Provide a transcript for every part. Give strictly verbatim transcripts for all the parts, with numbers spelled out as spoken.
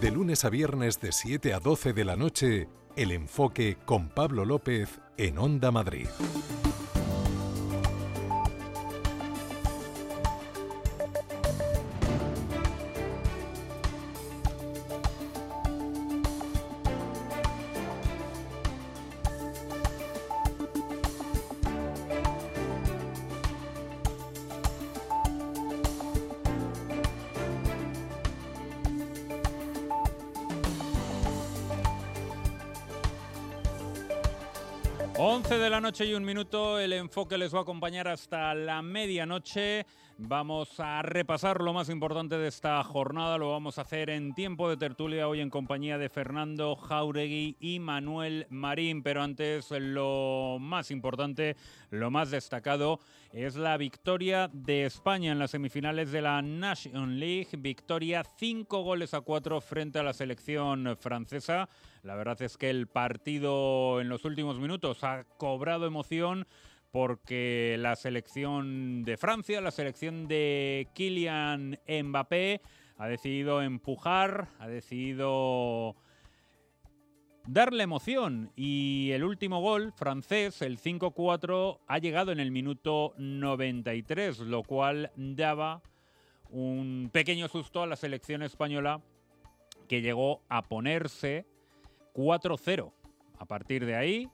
De lunes a viernes de siete a doce de la noche, El Enfoque con Pablo López en Onda Madrid. once de la noche y un minuto, El Enfoque les va a acompañar hasta la medianoche. Vamos a repasar lo más importante de esta jornada, lo vamos a hacer en tiempo de tertulia hoy en compañía de Fernando Jáuregui y Manuel Marín, pero antes lo más importante, lo más destacado es la victoria de España en las semifinales de la Nations League, victoria cinco goles a cuatro frente a la selección francesa. La verdad es que el partido en los últimos minutos ha cobrado emoción porque la selección de Francia, la selección de Kylian Mbappé, ha decidido empujar, ha decidido darle emoción. Y el último gol francés, el cinco cuatro, ha llegado en el minuto noventa y tres, lo cual daba un pequeño susto a la selección española, que llegó a ponerse cuatro cero. A partir de ahí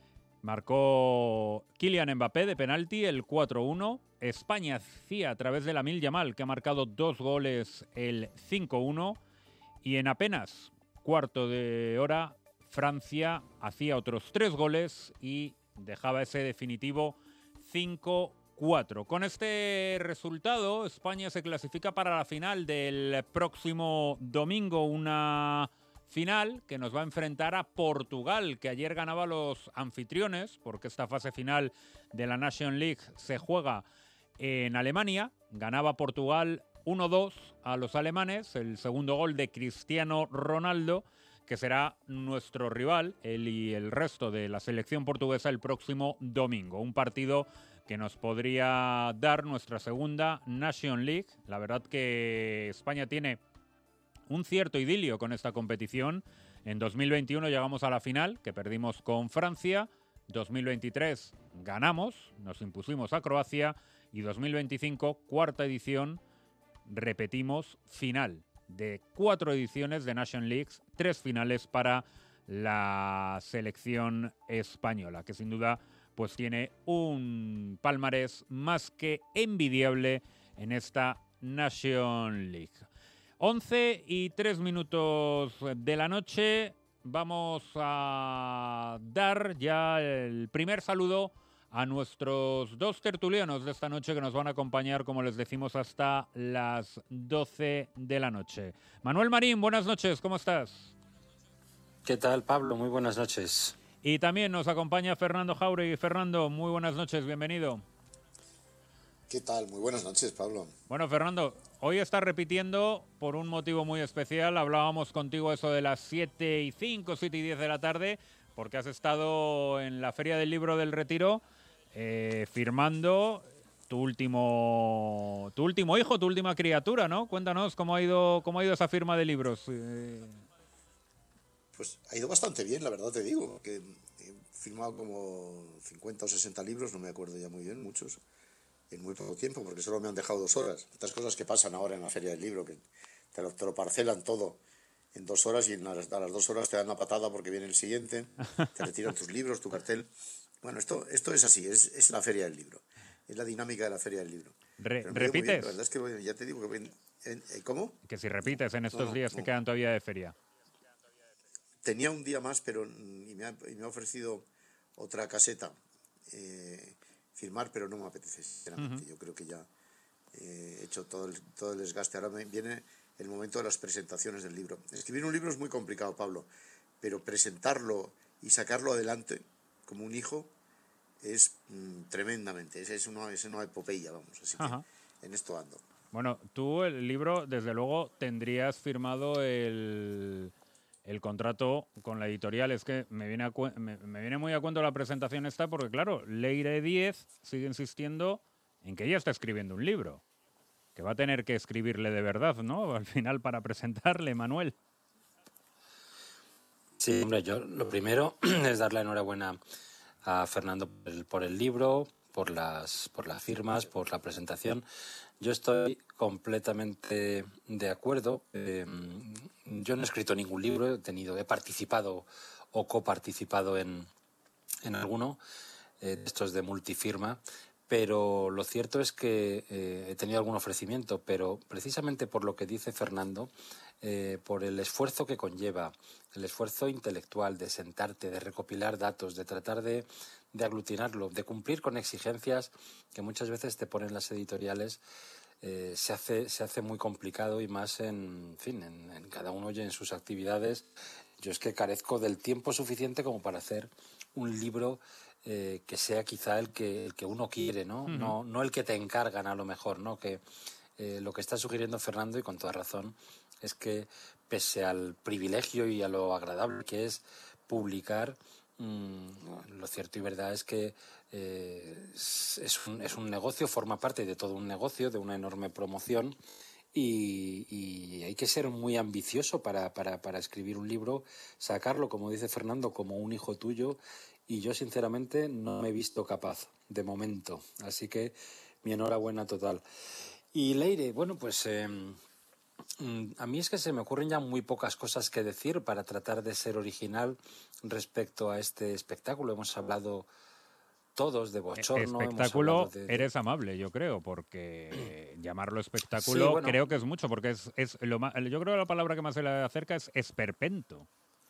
marcó Kylian Mbappé de penalti el cuatro uno. España hacía a través de Lamine Yamal, que ha marcado dos goles, el cinco uno. Y en apenas cuarto de hora, Francia hacía otros tres goles y dejaba ese definitivo cinco cuatro. Con este resultado, España se clasifica para la final del próximo domingo, una final que nos va a enfrentar a Portugal, que ayer ganaba a los anfitriones, porque esta fase final de la Nations League se juega en Alemania. Ganaba Portugal uno dos a los alemanes, el segundo gol de Cristiano Ronaldo, que será nuestro rival, él y el resto de la selección portuguesa, el próximo domingo. Un partido que nos podría dar nuestra segunda Nations League. La verdad que España tiene un cierto idilio con esta competición. En dos mil veintiuno llegamos a la final, que perdimos con Francia. dos mil veintitrés ganamos, nos impusimos a Croacia. Y dos mil veinticinco, cuarta edición, repetimos final. De cuatro ediciones de Nations League, tres finales para la selección española, que sin duda pues tiene un palmarés más que envidiable en esta Nations League. once y tres minutos de la noche, vamos a dar ya el primer saludo a nuestros dos tertulianos de esta noche, que nos van a acompañar, como les decimos, hasta las doce de la noche. Manuel Marín, buenas noches, ¿cómo estás? ¿Qué tal, Pablo? Muy buenas noches. Y también nos acompaña Fernando Jáuregui. Fernando, muy buenas noches, bienvenido. ¿Qué tal? Muy buenas noches, Pablo. Bueno, Fernando, hoy estás repitiendo por un motivo muy especial. Hablábamos contigo eso de las siete y cinco, siete y diez de la tarde, porque has estado en la Feria del Libro del Retiro eh, firmando tu último tu último hijo, tu última criatura, ¿no? Cuéntanos cómo ha ido, cómo ha ido esa firma de libros. Eh... Pues ha ido bastante bien, la verdad te digo, que he firmado como cincuenta o sesenta libros, no me acuerdo ya muy bien, muchos, en muy poco tiempo, porque solo me han dejado dos horas. Estas cosas que pasan ahora en la Feria del Libro, que te lo, te lo parcelan todo en dos horas y a las, a las dos horas te dan una patada porque viene el siguiente, te retiran tus libros, tu cartel. Bueno, esto, esto es así, es, es la Feria del Libro, es la dinámica de la Feria del Libro. Re, ¿Repites? Bien, la verdad es que ya te digo que... En, en, ¿Cómo? Que si repites en estos no, no, días no. que quedan todavía de feria. Tenía un día más, pero y me ha, y me ha ofrecido otra caseta eh, firmar, pero no me apetece, sinceramente. Uh-huh. Yo creo que ya eh, he hecho todo el, todo el desgaste. Ahora me viene el momento de las presentaciones del libro. Escribir un libro es muy complicado, Pablo, pero presentarlo y sacarlo adelante como un hijo es mmm, tremendamente. Es, es, una, es una epopeya, vamos. Así uh-huh. que en esto ando. Bueno, tú el libro, desde luego, tendrías firmado el... el contrato con la editorial. Es que me viene, a cu- me, me viene muy a cuento la presentación esta, porque claro, Leire Díez sigue insistiendo en que ella está escribiendo un libro, que va a tener que escribirle de verdad, ¿no? Al final, para presentarle, Manuel. Sí, hombre, yo lo primero es darle enhorabuena a Fernando por el, por el libro, por las, por las firmas, por la presentación. Yo estoy completamente de acuerdo. Eh, yo no he escrito ningún libro, he tenido, he participado o coparticipado en, en alguno, eh, estos de multifirma, pero lo cierto es que eh, he tenido algún ofrecimiento, pero precisamente por lo que dice Fernando, eh, por el esfuerzo que conlleva, el esfuerzo intelectual de sentarte, de recopilar datos, de tratar de, de aglutinarlo, de cumplir con exigencias que muchas veces te ponen las editoriales, eh, se hace, se hace muy complicado, y más en, en fin, en, en cada uno y en sus actividades. Yo es que carezco del tiempo suficiente como para hacer un libro eh, que sea quizá el que, el que uno quiere, ¿no? Uh-huh. No, no el que te encargan a lo mejor, ¿no? Que eh, lo que está sugiriendo Fernando, y con toda razón, es que pese al privilegio y a lo agradable que es publicar, mmm, lo cierto y verdad es que eh, es, un, es un negocio, forma parte de todo un negocio, de una enorme promoción, y, y hay que ser muy ambicioso para, para, para escribir un libro, sacarlo, como dice Fernando, como un hijo tuyo, y yo sinceramente no me he visto capaz de momento, así que mi enhorabuena total. Y Leire, bueno, pues eh, a mí es que se me ocurren ya muy pocas cosas que decir para tratar de ser original respecto a este espectáculo. Hemos hablado todos de bochorno. Espectáculo, hemos de, de... eres amable, yo creo, porque llamarlo espectáculo sí, bueno, creo que es mucho, porque es, es lo más, yo creo que la palabra que más se le acerca es esperpento,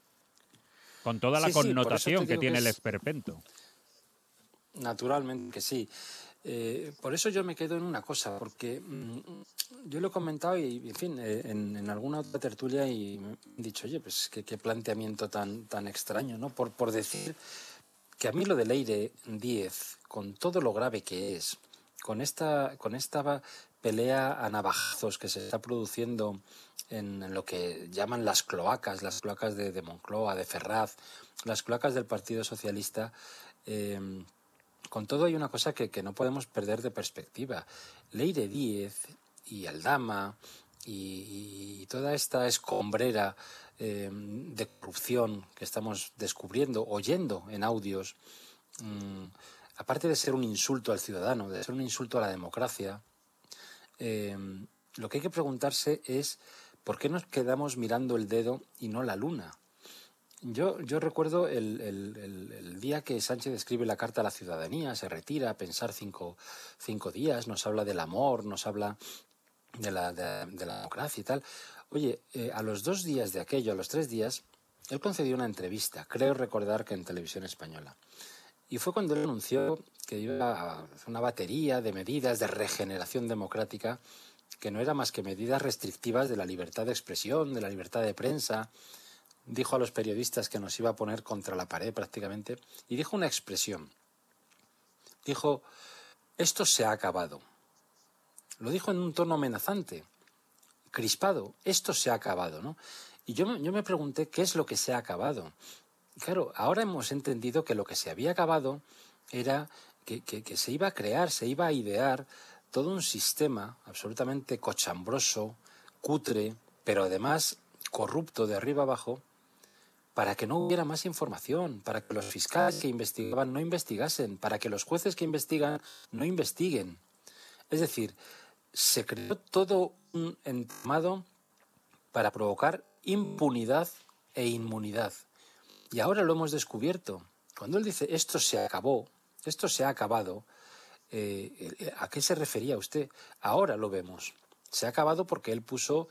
con toda la sí, connotación sí, que tiene que es... el esperpento. Naturalmente que sí. Eh, por eso yo me quedo en una cosa, porque mmm, yo lo he comentado y, en fin, eh, en, en alguna otra tertulia, y me he dicho, oye, pues qué, qué planteamiento tan, tan extraño, ¿no? Por, por decir que a mí lo de Leire Díez, con todo lo grave que es, con esta, con esta pelea a navajazos que se está produciendo en, en lo que llaman las cloacas, las cloacas de, de Moncloa, de Ferraz, las cloacas del Partido Socialista, eh, con todo hay una cosa que, que no podemos perder de perspectiva. Leire Díez y Aldama y, y toda esta escombrera eh, de corrupción que estamos descubriendo, oyendo en audios, mmm, aparte de ser un insulto al ciudadano, de ser un insulto a la democracia, eh, lo que hay que preguntarse es ¿por qué nos quedamos mirando el dedo y no la luna? Yo, yo recuerdo el, el, el, el día que Sánchez escribe la carta a la ciudadanía, se retira a pensar cinco, cinco días, nos habla del amor, nos habla de la, de, de la democracia y tal. Oye, eh, a los dos días de aquello, a los tres días, él concedió una entrevista, creo recordar que en Televisión Española. Y fue cuando él anunció que iba a hacer una batería de medidas de regeneración democrática, que no era más que medidas restrictivas de la libertad de expresión, de la libertad de prensa. Dijo a los periodistas que nos iba a poner contra la pared prácticamente, y dijo una expresión. Dijo, esto se ha acabado. Lo dijo en un tono amenazante, crispado, esto se ha acabado, ¿no? Y yo, yo me pregunté, ¿qué es lo que se ha acabado? Y claro, ahora hemos entendido que lo que se había acabado era que, que, que se iba a crear, se iba a idear todo un sistema absolutamente cochambroso, cutre, pero además corrupto de arriba abajo, para que no hubiera más información, para que los fiscales que investigaban no investigasen, para que los jueces que investigan no investiguen. Es decir, se creó todo un entramado para provocar impunidad e inmunidad. Y ahora lo hemos descubierto. Cuando él dice esto se acabó, esto se ha acabado, eh, ¿a qué se refería usted? Ahora lo vemos. Se ha acabado porque él puso,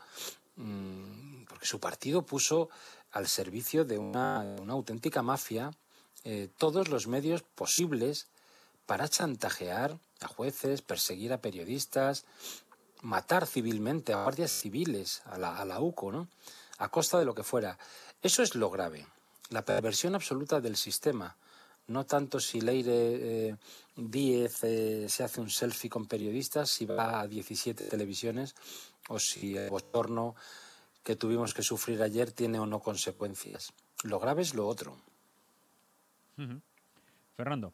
mmm, porque su partido puso al servicio de una, una auténtica mafia eh, todos los medios posibles para chantajear a jueces, perseguir a periodistas, matar civilmente a guardias civiles, a la, a la U C O, ¿no? A costa de lo que fuera. Eso es lo grave, la perversión absoluta del sistema. No tanto si Leire eh, Díez eh, se hace un selfie con periodistas, si va a diecisiete televisiones, o si el bochorno que tuvimos que sufrir ayer tiene o no consecuencias. Lo grave es lo otro. Uh-huh. Fernando.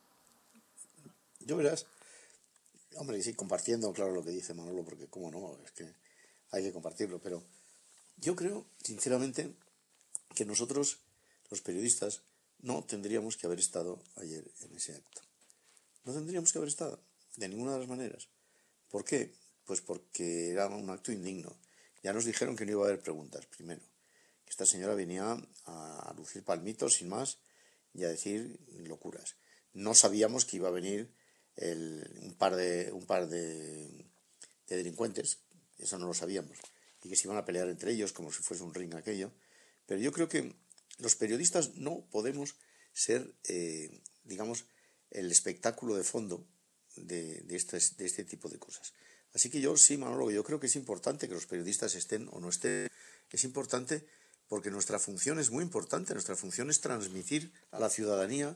Yo verás, hombre, sí, compartiendo, claro, lo que dice Manolo, porque cómo no, es que hay que compartirlo, pero yo creo, sinceramente, que nosotros, los periodistas no tendríamos que haber estado ayer en ese acto. No tendríamos que haber estado, de ninguna de las maneras. ¿Por qué? Pues porque era un acto indigno. Ya nos dijeron que no iba a haber preguntas, primero. Que esta señora venía a lucir palmitos sin más y a decir locuras. No sabíamos que iba a venir el, un par de un par de, de delincuentes, eso no lo sabíamos, y que se iban a pelear entre ellos como si fuese un ring aquello. Pero yo creo que los periodistas no podemos ser, eh, digamos, el espectáculo de fondo de, de, este, de este tipo de cosas. Así que yo sí, Manolo, yo creo que es importante que los periodistas estén o no estén. Es importante porque nuestra función es muy importante. Nuestra función es transmitir a la ciudadanía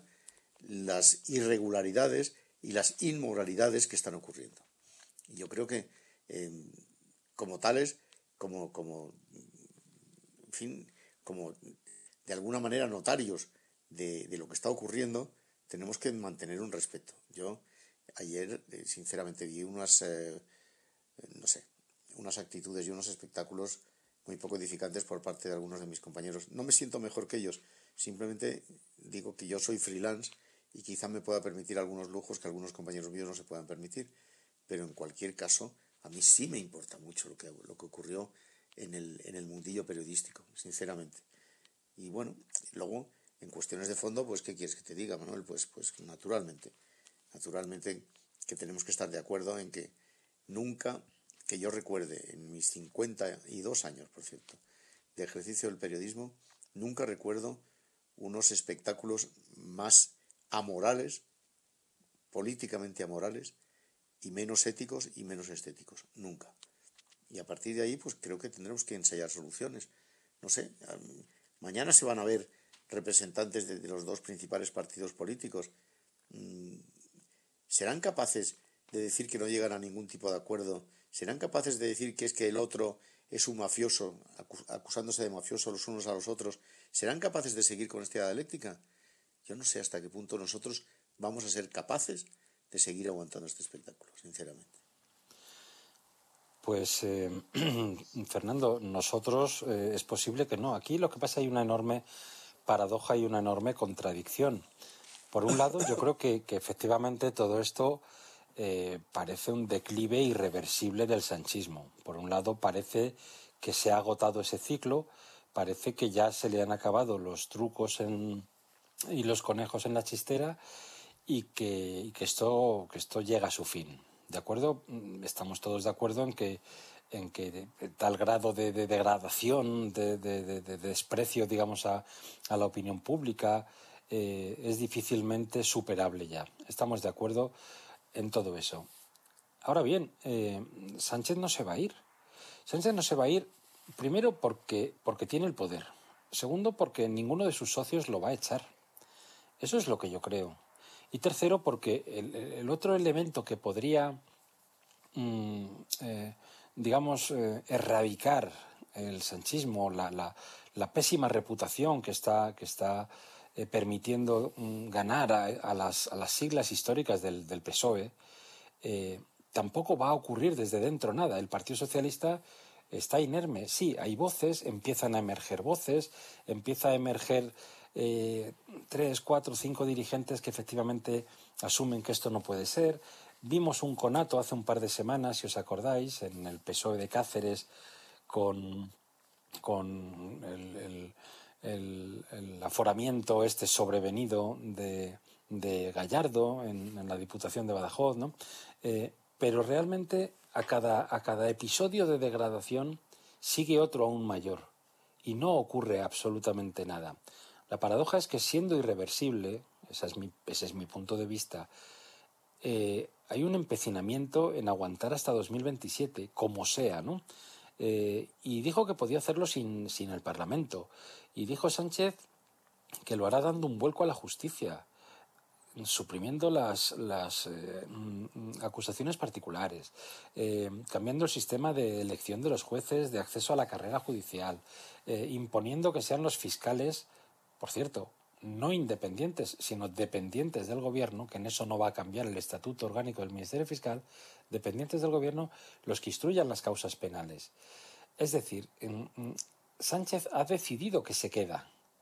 las irregularidades y las inmoralidades que están ocurriendo. Y yo creo que eh, como tales, como, como, en fin, como de alguna manera notarios de, de lo que está ocurriendo, tenemos que mantener un respeto. Yo ayer, eh, sinceramente, vi unas, eh, no sé, unas actitudes y unos espectáculos muy poco edificantes por parte de algunos de mis compañeros. No me siento mejor que ellos, simplemente digo que yo soy freelance y quizá me pueda permitir algunos lujos que algunos compañeros míos no se puedan permitir, pero en cualquier caso a mí sí me importa mucho lo que, lo que ocurrió en el, en el mundillo periodístico, sinceramente. Y bueno, luego en cuestiones de fondo, pues ¿qué quieres que te diga, Manuel? Pues, pues naturalmente, naturalmente que tenemos que estar de acuerdo en que nunca, que yo recuerde, en mis cincuenta y dos años, por cierto, de ejercicio del periodismo, nunca recuerdo unos espectáculos más amorales, políticamente amorales, y menos éticos y menos estéticos, nunca. Y a partir de ahí, pues creo que tendremos que ensayar soluciones. No sé, mañana se van a ver representantes de, de los dos principales partidos políticos. ¿Serán capaces de decir que no llegan a ningún tipo de acuerdo? ¿Serán capaces de decir que es que el otro es un mafioso, acusándose de mafioso los unos a los otros? ¿Serán capaces de seguir con esta dialéctica? Yo no sé hasta qué punto nosotros vamos a ser capaces de seguir aguantando este espectáculo, sinceramente. Pues, eh, Fernando, nosotros eh, es posible que no. Aquí lo que pasa, hay una enorme paradoja y una enorme contradicción. Por un lado, yo creo que, que efectivamente todo esto eh, parece un declive irreversible del sanchismo. Por un lado, parece que se ha agotado ese ciclo, parece que ya se le han acabado los trucos en, y los conejos en la chistera y que, y que, esto, que esto llega a su fin. ¿De acuerdo? Estamos todos de acuerdo en que, en que tal grado de, de degradación, de, de, de, de desprecio, digamos, a, a la opinión pública eh, es difícilmente superable ya. Estamos de acuerdo en todo eso. Ahora bien, eh, Sánchez no se va a ir. Sánchez no se va a ir, primero porque, porque tiene el poder. Segundo, porque ninguno de sus socios lo va a echar. Eso es lo que yo creo. Y tercero, porque el, el otro elemento que podría, mmm, eh, digamos, eh, erradicar el sanchismo, la, la, la pésima reputación que está, que está eh, permitiendo mm, ganar a, a, las, a las siglas históricas del, del P S O E, eh, tampoco va a ocurrir desde dentro nada. El Partido Socialista está inerme. Sí, hay voces, empiezan a emerger voces, empieza a emerger Eh, tres, cuatro, cinco dirigentes que efectivamente asumen que esto no puede ser. Vimos un conato hace un par de semanas, si os acordáis, en el P S O E de Cáceres con, con el, el, el, el aforamiento este sobrevenido de, de Gallardo en, en la Diputación de Badajoz, ¿no? Eh, pero realmente a cada, a cada episodio de degradación sigue otro aún mayor y no ocurre absolutamente nada. La paradoja es que, siendo irreversible, esa es mi, ese es mi punto de vista, eh, hay un empecinamiento en aguantar hasta dos mil veintisiete, como sea, ¿no? Eh, y dijo que podía hacerlo sin, sin el Parlamento. Y dijo Sánchez que lo hará dando un vuelco a la justicia, suprimiendo las, las eh, acusaciones particulares, eh, cambiando el sistema de elección de los jueces, de acceso a la carrera judicial, eh, imponiendo que sean los fiscales, por cierto, no independientes, sino dependientes del Gobierno, que en eso no va a cambiar el Estatuto Orgánico del Ministerio Fiscal, dependientes del Gobierno, los que instruyan las causas penales. Es decir, Sánchez ha decidido que se queda,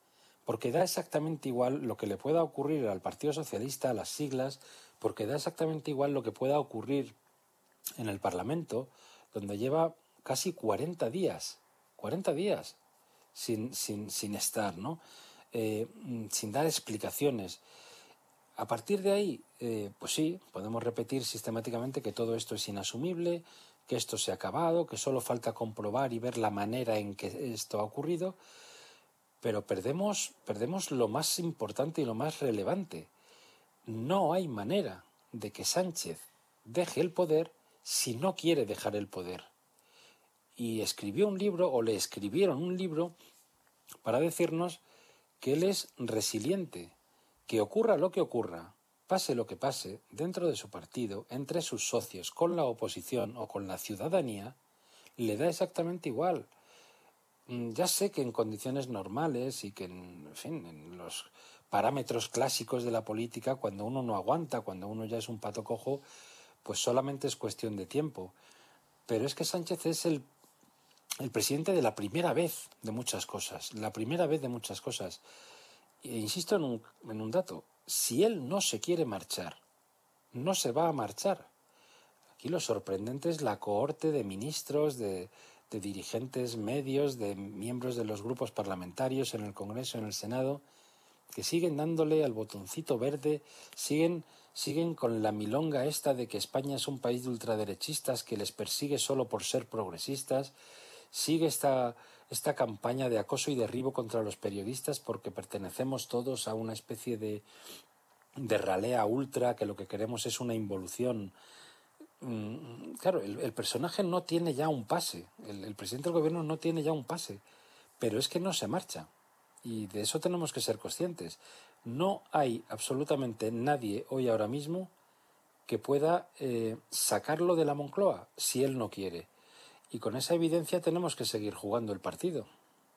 porque da exactamente igual lo que le pueda ocurrir al Partido Socialista, a las siglas, porque da exactamente igual lo que pueda ocurrir en el Parlamento, donde lleva casi cuarenta días, cuarenta días sin, sin, sin estar, ¿no? Eh, sin dar explicaciones. A partir de ahí, eh, pues sí, podemos repetir sistemáticamente que todo esto es inasumible, que esto se ha acabado, que solo falta comprobar y ver la manera en que esto ha ocurrido, pero perdemos, perdemos lo más importante y lo más relevante. No hay manera de que Sánchez deje el poder si no quiere dejar el poder. Y escribió un libro, o le escribieron un libro, para decirnos que él es resiliente, que ocurra lo que ocurra, pase lo que pase, dentro de su partido, entre sus socios, con la oposición o con la ciudadanía, le da exactamente igual. Ya sé que en condiciones normales y que en, en fin, en los parámetros clásicos de la política, cuando uno no aguanta, cuando uno ya es un pato cojo, pues solamente es cuestión de tiempo. Pero es que Sánchez es el, el presidente de la primera vez de muchas cosas, la primera vez de muchas cosas. E insisto en un, en un dato, si él no se quiere marchar, no se va a marchar. Aquí lo sorprendente es la cohorte de ministros, de, de dirigentes medios, de miembros de los grupos parlamentarios en el Congreso, en el Senado, que siguen dándole al botoncito verde, siguen, siguen con la milonga esta de que España es un país de ultraderechistas que les persigue solo por ser progresistas, sigue esta, esta campaña de acoso y derribo contra los periodistas porque pertenecemos todos a una especie de, de ralea ultra, que lo que queremos es una involución. Claro, el, el personaje no tiene ya un pase, el, el presidente del gobierno no tiene ya un pase, pero es que no se marcha. Y de eso tenemos que ser conscientes. No hay absolutamente nadie hoy ahora mismo que pueda eh, sacarlo de la Moncloa si él no quiere. Y con esa evidencia tenemos que seguir jugando el partido.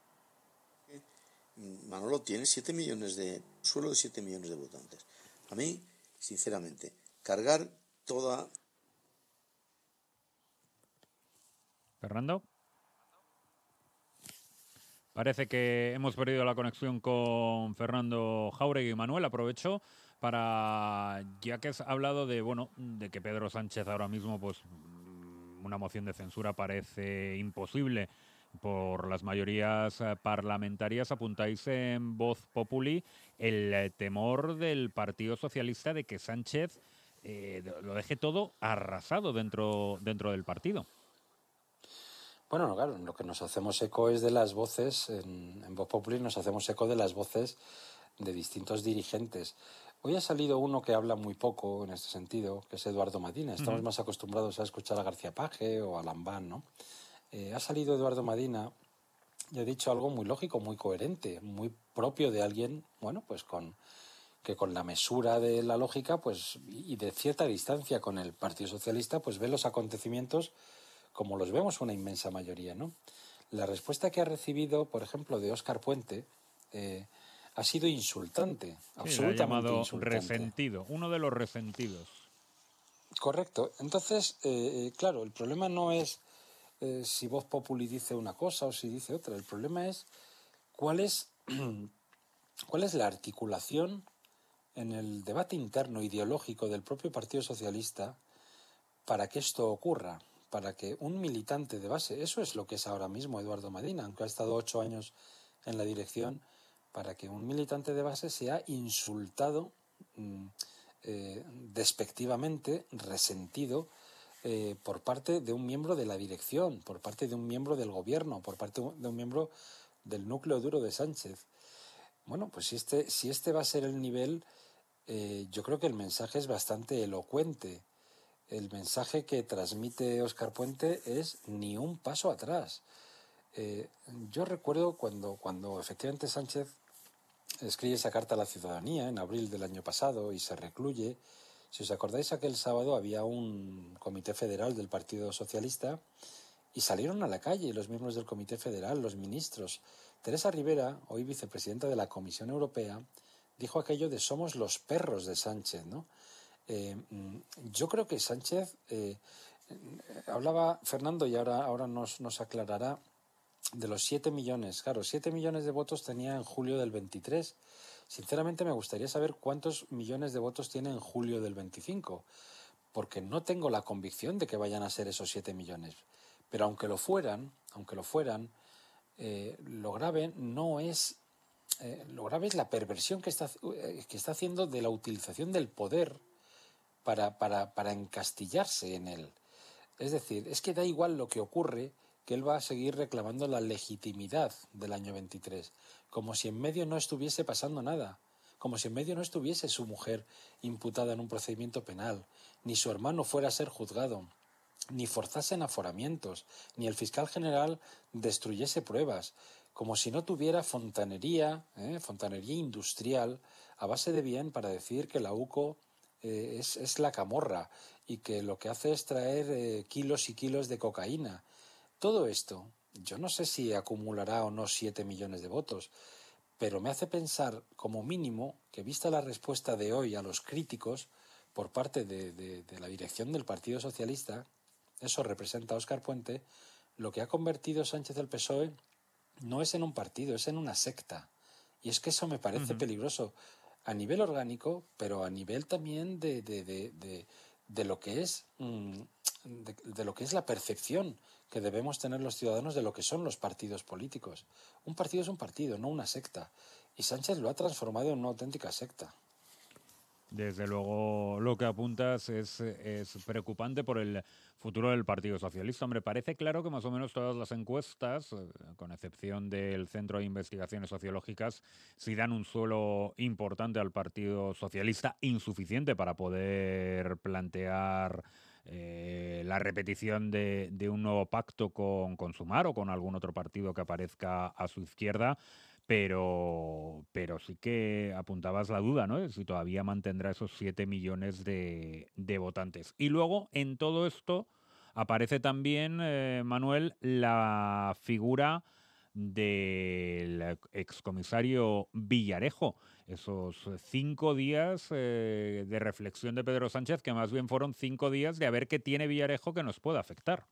Manolo tiene siete millones de... suelo de siete millones de votantes. A mí, sinceramente, cargar toda... Fernando. Parece que hemos perdido la conexión con Fernando Jáuregui. Manuel, aprovecho para, ya que has hablado de, bueno, de que Pedro Sánchez ahora mismo, pues, una moción de censura parece imposible por las mayorías parlamentarias, apuntáis en Voz Populi el temor del Partido Socialista de que Sánchez eh, lo deje todo arrasado dentro, dentro del partido. Bueno, claro, lo que nos hacemos eco es de las voces, en, en Voz Populi nos hacemos eco de las voces de distintos dirigentes. Hoy ha salido uno que habla muy poco en este sentido, que es Eduardo Madina. Estamos uh-huh. más acostumbrados a escuchar a García Paje o a Lambán, ¿no? Eh, ha salido Eduardo Madina y ha dicho algo muy lógico, muy coherente, muy propio de alguien, bueno, pues con que con la mesura de la lógica, pues y de cierta distancia con el Partido Socialista, pues ve los acontecimientos como los vemos una inmensa mayoría, ¿no? La respuesta que ha recibido, por ejemplo, de Óscar Puente, eh, ha sido insultante, sí, absolutamente llamado insultante. Resentido, uno de los resentidos. Correcto. Entonces, eh, claro, el problema no es eh, si Voz Populi dice una cosa o si dice otra. El problema es cuál es, cuál es la articulación en el debate interno ideológico del propio Partido Socialista para que esto ocurra. Para que un militante de base, eso es lo que es ahora mismo Eduardo Madina, aunque ha estado ocho años en la dirección, para que un militante de base sea insultado eh, despectivamente, resentido eh, por parte de un miembro de la dirección, por parte de un miembro del gobierno, por parte de un miembro del núcleo duro de Sánchez. Bueno, pues si este, si este va a ser el nivel, eh, yo creo que el mensaje es bastante elocuente. El mensaje que transmite Óscar Puente es ni un paso atrás. Eh, yo recuerdo cuando, cuando efectivamente Sánchez escribe esa carta a la ciudadanía en abril del año pasado y se recluye. Si os acordáis, aquel sábado había un comité federal del Partido Socialista y salieron a la calle los miembros del comité federal, los ministros. Teresa Rivera, hoy vicepresidenta de la Comisión Europea, dijo aquello de somos los perros de Sánchez, ¿no? Eh, yo creo que Sánchez, eh, hablaba Fernando y ahora, ahora nos, nos aclarará de los siete millones. Claro, siete millones de votos tenía en julio del veintitrés. Sinceramente me gustaría saber cuántos millones de votos tiene en julio del veinticinco, porque no tengo la convicción de que vayan a ser esos siete millones. Pero aunque lo fueran, aunque lo fueran, eh, lo grave no es eh, lo grave es la perversión que está, eh, que está haciendo de la utilización del poder para, para, para encastillarse en él. Es decir, es que da igual lo que ocurre, que él va a seguir reclamando la legitimidad del año veintitrés, como si en medio no estuviese pasando nada, como si en medio no estuviese su mujer imputada en un procedimiento penal, ni su hermano fuera a ser juzgado, ni forzasen aforamientos, ni el fiscal general destruyese pruebas, como si no tuviera fontanería, ¿eh? fontanería industrial, a base de bien para decir que la U C O eh, es, es la camorra y que lo que hace es traer eh, kilos y kilos de cocaína. Todo esto, yo no sé si acumulará o no siete millones de votos, pero me hace pensar, como mínimo, que vista la respuesta de hoy a los críticos por parte de, de, de la dirección del Partido Socialista, eso representa a Óscar Puente, lo que ha convertido Sánchez el P S O E no es en un partido, es en una secta. Y es que eso me parece uh-huh. peligroso a nivel orgánico, pero a nivel también de, de, de, de, de lo que es de, de lo que es la percepción que debemos tener los ciudadanos de lo que son los partidos políticos. Un partido es un partido, no una secta. Y Sánchez lo ha transformado en una auténtica secta. Desde luego lo que apuntas es, es preocupante por el futuro del Partido Socialista. Hombre, parece claro que más o menos todas las encuestas, con excepción del Centro de Investigaciones Sociológicas, sí dan un suelo importante al Partido Socialista, insuficiente para poder plantear eh, la repetición de, de un nuevo pacto con, con Sumar o con algún otro partido que aparezca a su izquierda. Pero, pero sí que apuntabas la duda, ¿no? De si todavía mantendrá esos siete millones de, de votantes. Y luego, en todo esto, aparece también, eh, Manuel, la figura del excomisario Villarejo. Esos cinco días eh, de reflexión de Pedro Sánchez, que más bien fueron cinco días de a ver qué tiene Villarejo que nos pueda afectar.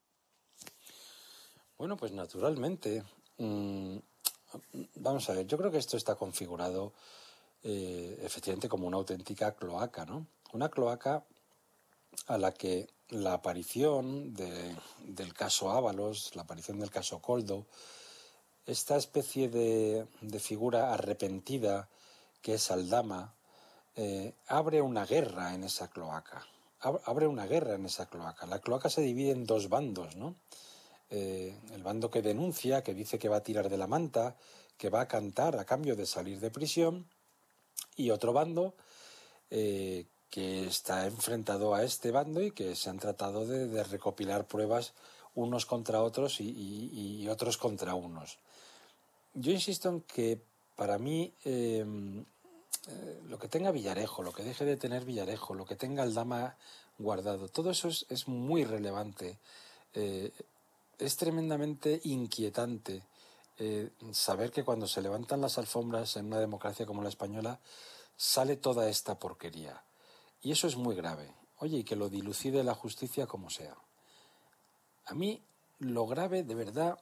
Bueno, pues naturalmente... Mmm... Vamos a ver, yo creo que esto está configurado eh, efectivamente como una auténtica cloaca, ¿no? Una cloaca a la que la aparición de, del caso Ábalos, la aparición del caso Koldo, esta especie de, de figura arrepentida que es Aldama, eh, abre una guerra en esa cloaca. Abre una guerra en esa cloaca. La cloaca se divide en dos bandos, ¿no? Eh, el bando que denuncia, que dice que va a tirar de la manta, que va a cantar a cambio de salir de prisión, y otro bando eh, que está enfrentado a este bando y que se han tratado de, de recopilar pruebas unos contra otros y, y, y otros contra unos. Yo insisto en que para mí eh, eh, lo que tenga Villarejo, lo que deje de tener Villarejo, lo que tenga Aldama guardado, todo eso es, es muy relevante. Eh, Es tremendamente inquietante eh, saber que cuando se levantan las alfombras en una democracia como la española sale toda esta porquería. Y eso es muy grave. Oye, y que lo dilucide la justicia como sea. A mí lo grave de verdad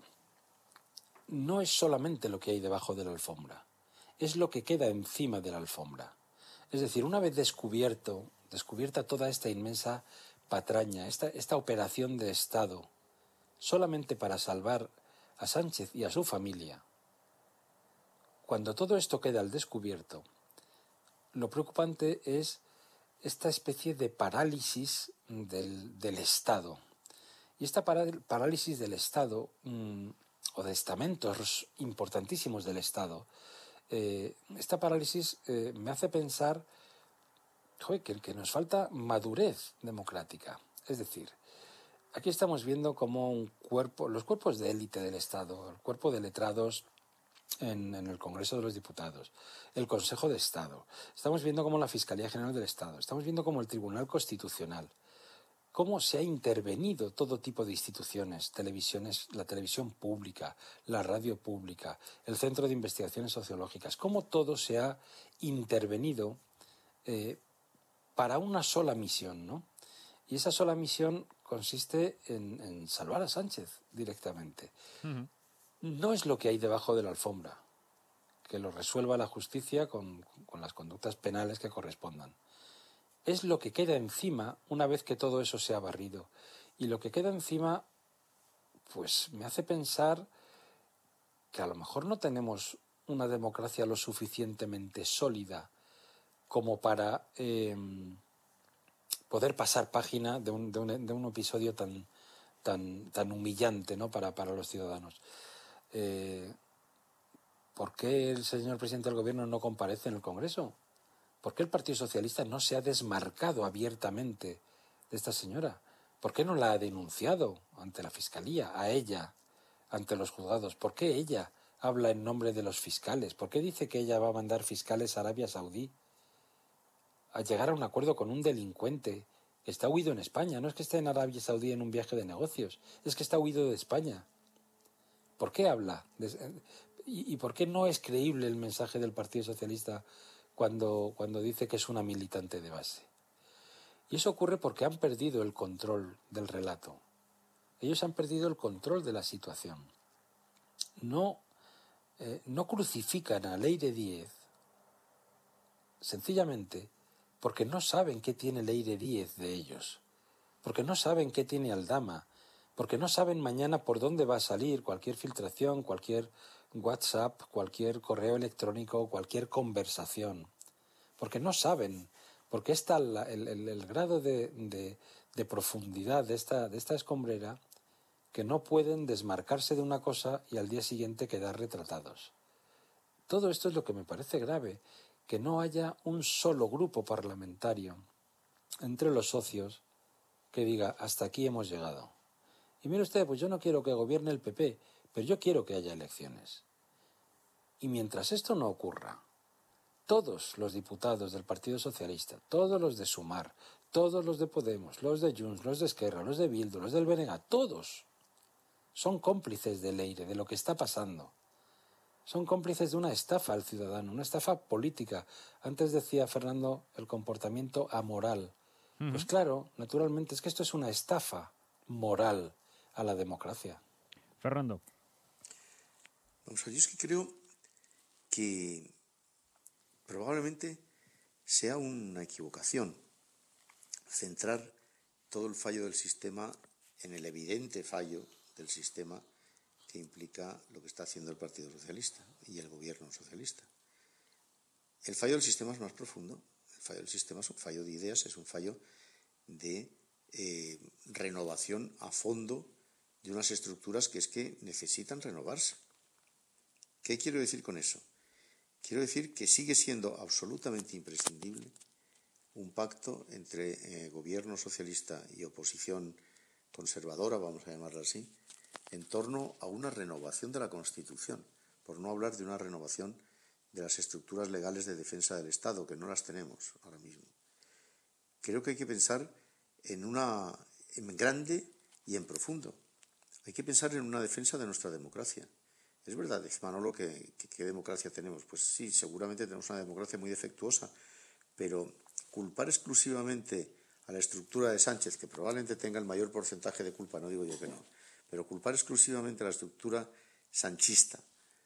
no es solamente lo que hay debajo de la alfombra, es lo que queda encima de la alfombra. Es decir, una vez descubierto, descubierta toda esta inmensa patraña, esta, esta operación de Estado, solamente para salvar a Sánchez y a su familia. Cuando todo esto queda al descubierto, lo preocupante es esta especie de parálisis del, del Estado. Y esta parálisis del Estado, mmm, o de estamentos importantísimos del Estado, eh, esta parálisis eh, me hace pensar joder, que, que nos falta madurez democrática. Es decir, aquí estamos viendo cómo un cuerpo, los cuerpos de élite del Estado, el cuerpo de letrados en, en el Congreso de los Diputados, el Consejo de Estado, estamos viendo cómo la Fiscalía General del Estado, estamos viendo cómo el Tribunal Constitucional, cómo se ha intervenido todo tipo de instituciones, televisiones, la televisión pública, la radio pública, el Centro de Investigaciones Sociológicas, cómo todo se ha intervenido eh, para una sola misión, ¿no? Y esa sola misión consiste en, en salvar a Sánchez directamente. Uh-huh. no es lo que hay debajo de la alfombra, que lo resuelva la justicia con, con las conductas penales que correspondan. Es lo que queda encima una vez que todo eso se ha barrido. Y lo que queda encima, pues me hace pensar que a lo mejor no tenemos una democracia lo suficientemente sólida como para eh, poder pasar página de un, de un, de un episodio tan, tan, tan humillante, ¿no? para, para los ciudadanos. Eh, ¿Por qué el señor presidente del gobierno no comparece en el Congreso? ¿Por qué el Partido Socialista no se ha desmarcado abiertamente de esta señora? ¿Por qué no la ha denunciado ante la Fiscalía, a ella, ante los juzgados? ¿Por qué ella habla en nombre de los fiscales? ¿Por qué dice que ella va a mandar fiscales a Arabia Saudí a llegar a un acuerdo con un delincuente que está huido en España? No es que esté en Arabia Saudí en un viaje de negocios, es que está huido de España. ¿Por qué habla? ¿Y por qué no es creíble el mensaje del Partido Socialista cuando, cuando dice que es una militante de base? Y eso ocurre porque han perdido el control del relato. Ellos han perdido el control de la situación. No, eh, no crucifican a Leire Díez sencillamente porque no saben qué tiene Leire Díez de ellos, porque no saben qué tiene Aldama, porque no saben mañana por dónde va a salir cualquier filtración, cualquier WhatsApp, cualquier correo electrónico, cualquier conversación, porque no saben, porque está el, el, el grado de, de, de profundidad de esta, de esta escombrera que no pueden desmarcarse de una cosa y al día siguiente quedar retratados. Todo esto es lo que me parece grave, que no haya un solo grupo parlamentario entre los socios que diga hasta aquí hemos llegado. Y mire usted, pues yo no quiero que gobierne el P P, pero yo quiero que haya elecciones. Y mientras esto no ocurra, todos los diputados del Partido Socialista, todos los de Sumar, todos los de Podemos, los de Junts, los de Esquerra, los de Bildu, los del B N G, todos son cómplices de Leire, de lo que está pasando. Son cómplices de una estafa al ciudadano, una estafa política. Antes decía Fernando el comportamiento amoral. Uh-huh. Pues claro, naturalmente es que esto es una estafa moral a la democracia. Fernando. Vamos a ver, yo es que creo que probablemente sea una equivocación centrar todo el fallo del sistema en el evidente fallo del sistema que implica lo que está haciendo el Partido Socialista y el gobierno socialista. El fallo del sistema es más profundo. El fallo del sistema es un fallo de ideas, es un fallo de eh, renovación a fondo de unas estructuras que es que necesitan renovarse. ¿Qué quiero decir con eso? Quiero decir que sigue siendo absolutamente imprescindible un pacto entre eh, gobierno socialista y oposición conservadora, vamos a llamarla así, en torno a una renovación de la Constitución, por no hablar de una renovación de las estructuras legales de defensa del Estado, que no las tenemos ahora mismo. Creo que hay que pensar en una en grande y en profundo. Hay que pensar en una defensa de nuestra democracia. Es verdad, dice Manolo, que, que, ¿qué democracia tenemos? Pues sí, seguramente tenemos una democracia muy defectuosa, pero culpar exclusivamente a la estructura de Sánchez, que probablemente tenga el mayor porcentaje de culpa, no digo yo que no, pero culpar exclusivamente a la estructura sanchista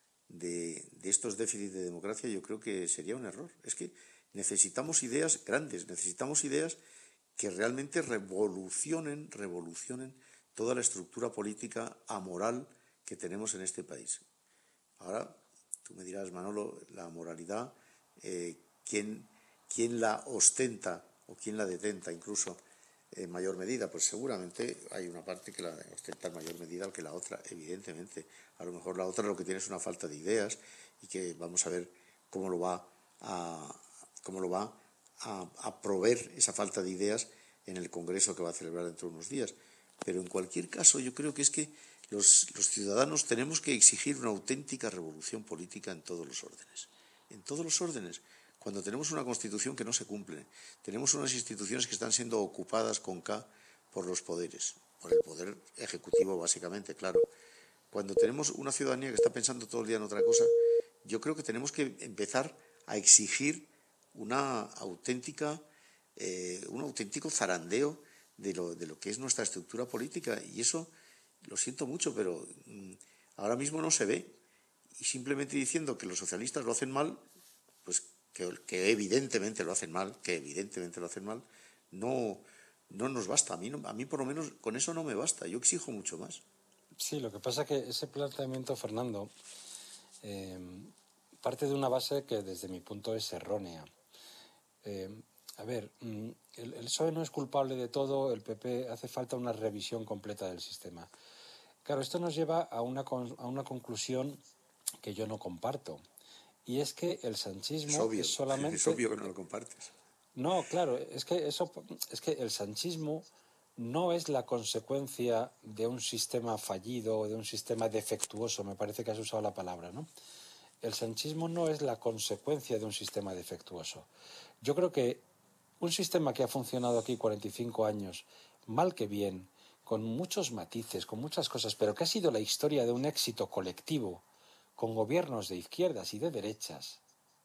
de, de estos déficits de democracia, yo creo que sería un error. Es que necesitamos ideas grandes, necesitamos ideas que realmente revolucionen, revolucionen toda la estructura política amoral que tenemos en este país. Ahora, tú me dirás, Manolo, la moralidad, eh, ¿quién, ¿quién la ostenta o quién la detenta incluso en mayor medida? Pues seguramente hay una parte que la ostenta en mayor medida que la otra, evidentemente. A lo mejor la otra lo que tiene es una falta de ideas y que vamos a ver cómo lo va a, cómo lo va a, a proveer esa falta de ideas en el Congreso que va a celebrar dentro de unos días. Pero en cualquier caso yo creo que es que los, los ciudadanos tenemos que exigir una auténtica revolución política en todos los órdenes. En todos los órdenes. Cuando tenemos una Constitución que no se cumple, tenemos unas instituciones que están siendo ocupadas con K por los poderes, por el poder ejecutivo básicamente, claro. Cuando tenemos una ciudadanía que está pensando todo el día en otra cosa, yo creo que tenemos que empezar a exigir una auténtica, eh, un auténtico zarandeo de lo, de lo que es nuestra estructura política. Y eso, lo siento mucho, pero mmm, ahora mismo no se ve. Y simplemente diciendo que los socialistas lo hacen mal, pues que, que evidentemente lo hacen mal, que evidentemente lo hacen mal, no, no nos basta. A mí, no, a mí por lo menos con eso no me basta. Yo exijo mucho más. Sí, lo que pasa es que ese planteamiento, Fernando, eh, parte de una base que desde mi punto es errónea. Eh, a ver, el, el P S O E no es culpable de todo, el P P hace falta una revisión completa del sistema. Claro, esto nos lleva a una, a una conclusión que yo no comparto, y es que el sanchismo es obvio, es solamente... es obvio que no lo compartes. No, claro, es que, eso, es que el sanchismo no es la consecuencia de un sistema fallido o de un sistema defectuoso, me parece que has usado la palabra, ¿no? El sanchismo no es la consecuencia de un sistema defectuoso. Yo creo que un sistema que ha funcionado aquí cuarenta y cinco años, mal que bien, con muchos matices, con muchas cosas, pero que ha sido la historia de un éxito colectivo, con gobiernos de izquierdas y de derechas,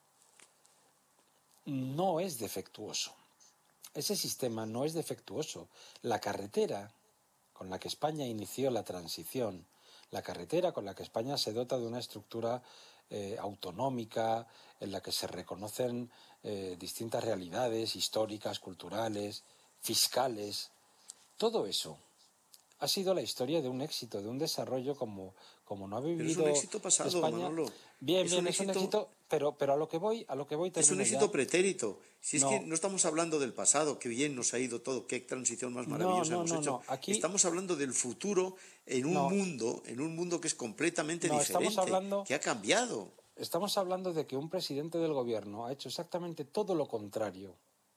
no es defectuoso. Ese sistema no es defectuoso. La carretera con la que España inició la transición, la carretera con la que España se dota de una estructura eh, autonómica, en la que se reconocen eh, distintas realidades históricas, culturales, fiscales, todo eso ha sido la historia de un éxito, de un desarrollo como, como no ha vivido pero es un éxito pasado, España. Manolo. Bien, es bien, un es un éxito... éxito, pero, pero a lo que voy, a lo que voy Es un éxito ya. pretérito. Si es no. que no estamos hablando del pasado, qué bien nos ha ido todo, qué transición más maravillosa no, no, hemos no, hecho. No. Aquí... Estamos hablando del futuro en un no. mundo, en un mundo que es completamente no, diferente, hablando... que ha cambiado. Estamos hablando de que un presidente del gobierno ha hecho exactamente todo lo contrario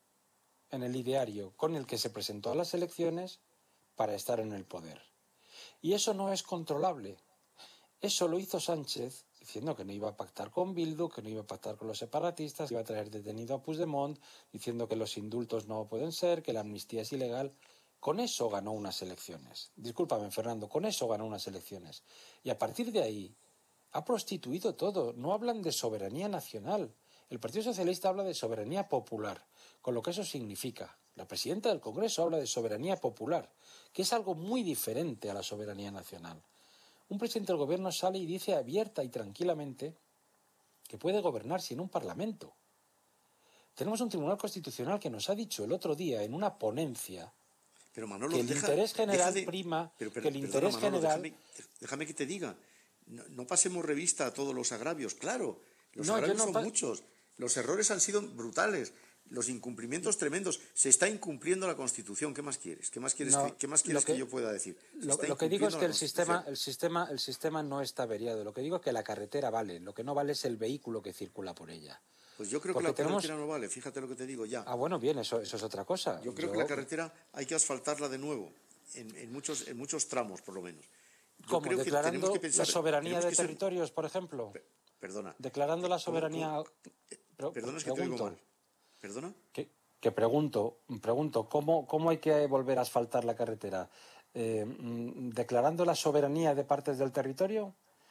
en el ideario con el que se presentó a las elecciones para estar en el poder. Y eso no es controlable. Eso lo hizo Sánchez diciendo que no iba a pactar con Bildu, que no iba a pactar con los separatistas, que iba a traer detenido a Puigdemont, diciendo que los indultos no pueden ser, que la amnistía es ilegal. Con eso ganó unas elecciones. Discúlpame, Fernando, con eso ganó unas elecciones. Y a partir de ahí ha prostituido todo. No hablan de soberanía nacional. El Partido Socialista habla de soberanía popular, con lo que eso significa. La presidenta del Congreso habla de soberanía popular, que es algo muy diferente a la soberanía nacional. Un presidente del gobierno sale y dice abierta y tranquilamente que puede gobernar sin un parlamento. Tenemos un Tribunal Constitucional que nos ha dicho el otro día en una ponencia pero Manolo, que el deja, interés general deja de, prima, pero, pero, que el perdona, interés Manolo, general... Déjame, déjame que te diga, no, no pasemos revista a todos los agravios, claro, los no, agravios no son pa... muchos, los errores han sido brutales, los incumplimientos tremendos, se está incumpliendo la Constitución, ¿qué más quieres? ¿Qué más quieres, no, que, ¿qué más quieres que, que yo pueda decir? Se lo, está lo que digo es que el sistema, Constitución. el, sistema, el sistema no está averiado, lo que digo es que la carretera vale, lo que no vale es el vehículo que circula por ella. Pues yo creo Porque que la tenemos... carretera no vale, fíjate lo que te digo ya. Ah, bueno, bien, eso, eso es otra cosa. Yo creo yo... que la carretera hay que asfaltarla de nuevo, en, en, muchos, en muchos tramos por lo menos. Yo ¿Cómo? creo ¿Declarando que que pensar, la soberanía de ser... territorios, por ejemplo? Perdona. Declarando la soberanía... ¿Cómo, cómo? Perdona, es que pregunto, te oigo mal. ¿Perdona? Que, que pregunto, pregunto ¿cómo, ¿cómo hay que volver a asfaltar la carretera? Eh, ¿Declarando la soberanía de partes del territorio?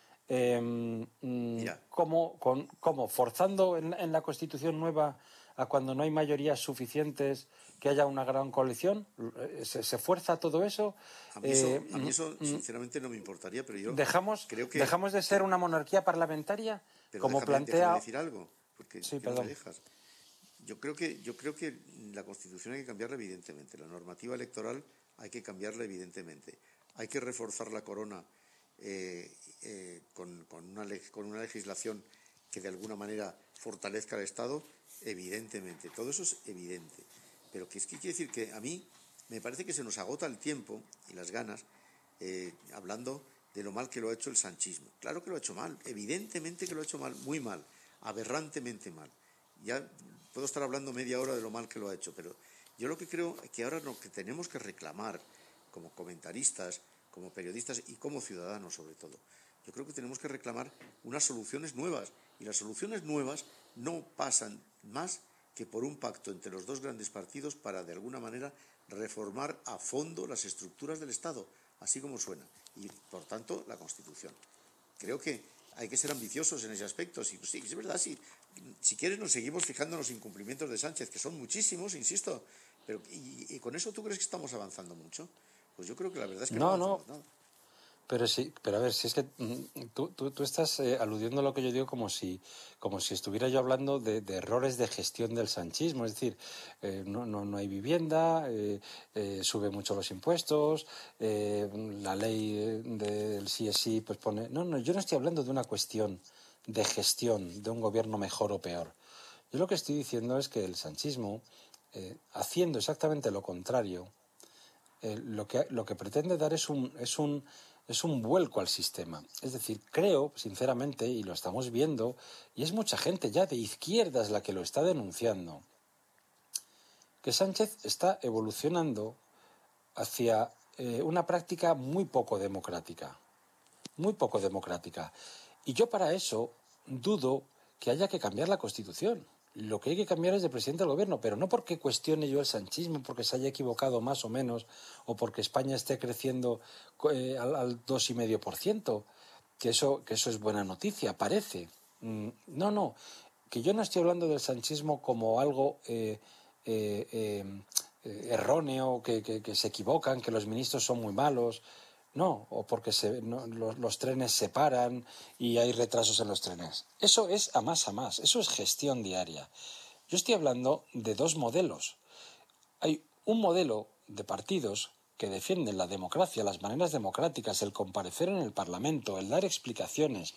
Eh, Mira. ¿cómo, con, ¿Cómo? ¿Forzando en, en la Constitución nueva a cuando no hay mayorías suficientes que haya una gran coalición? ¿Se, se fuerza todo eso? A mí eso, eh, a mí eso sinceramente no me importaría, pero yo dejamos, creo que... ¿Dejamos de ser una monarquía parlamentaria? Pero como déjame, plantea... déjame decir algo, porque sí, no me dejas. Yo creo, que, yo creo que la Constitución hay que cambiarla evidentemente, la normativa electoral hay que cambiarla evidentemente, hay que reforzar la corona eh, eh, con, con, una, con una legislación que de alguna manera fortalezca al Estado, evidentemente, todo eso es evidente. Pero que es que quiere decir que a mí me parece que se nos agota el tiempo y las ganas eh, hablando de lo mal que lo ha hecho el sanchismo. Claro que lo ha hecho mal, evidentemente que lo ha hecho mal, muy mal, aberrantemente mal. Ya puedo estar hablando media hora de lo mal que lo ha hecho, pero yo lo que creo es que ahora lo que tenemos que reclamar como comentaristas, como periodistas y como ciudadanos sobre todo, yo creo que tenemos que reclamar unas soluciones nuevas, y las soluciones nuevas no pasan más que por un pacto entre los dos grandes partidos para de alguna manera reformar a fondo las estructuras del Estado, así como suena, y por tanto la Constitución. Creo que hay que ser ambiciosos en ese aspecto. Sí, sí, es verdad, sí. Si quieres nos seguimos fijando en los incumplimientos de Sánchez, que son muchísimos, insisto, pero ¿y, y con eso tú crees que estamos avanzando mucho? Pues yo creo que la verdad es que no, no avanzamos no. nada. Pero sí, pero a ver, si es que mm, tú, tú, tú estás eh, aludiendo a lo que yo digo como si, como si estuviera yo hablando de, de errores de gestión del sanchismo. Es decir, eh, no, no, no hay vivienda, eh, eh, sube mucho los impuestos, eh, la ley del sí es sí pues pone... No, no, yo no estoy hablando de una cuestión de gestión, de un gobierno mejor o peor. Yo lo que estoy diciendo es que el sanchismo, eh, haciendo exactamente lo contrario, eh, lo que, lo que pretende dar es un... Es un Es un vuelco al sistema. Es decir, creo, sinceramente, y lo estamos viendo, y es mucha gente ya de izquierdas la que lo está denunciando, que Sánchez está evolucionando hacia eh, una práctica muy poco democrática. Muy poco democrática. Y yo para eso dudo que haya que cambiar la Constitución. Lo que hay que cambiar es de presidente del gobierno, pero no porque cuestione yo el sanchismo, porque se haya equivocado más o menos, o porque España esté creciendo eh, al, al dos coma cinco por ciento, que eso, que eso es buena noticia, parece. Mm, no, no, que yo no estoy hablando del sanchismo como algo eh, eh, eh, erróneo, que, que, que se equivocan, que los ministros son muy malos. No, o porque se, no, los, los trenes se paran y hay retrasos en los trenes. Eso es a más a más, eso es gestión diaria. Yo estoy hablando de dos modelos. Hay un modelo de partidos que defienden la democracia, las maneras democráticas, el comparecer en el Parlamento, el dar explicaciones.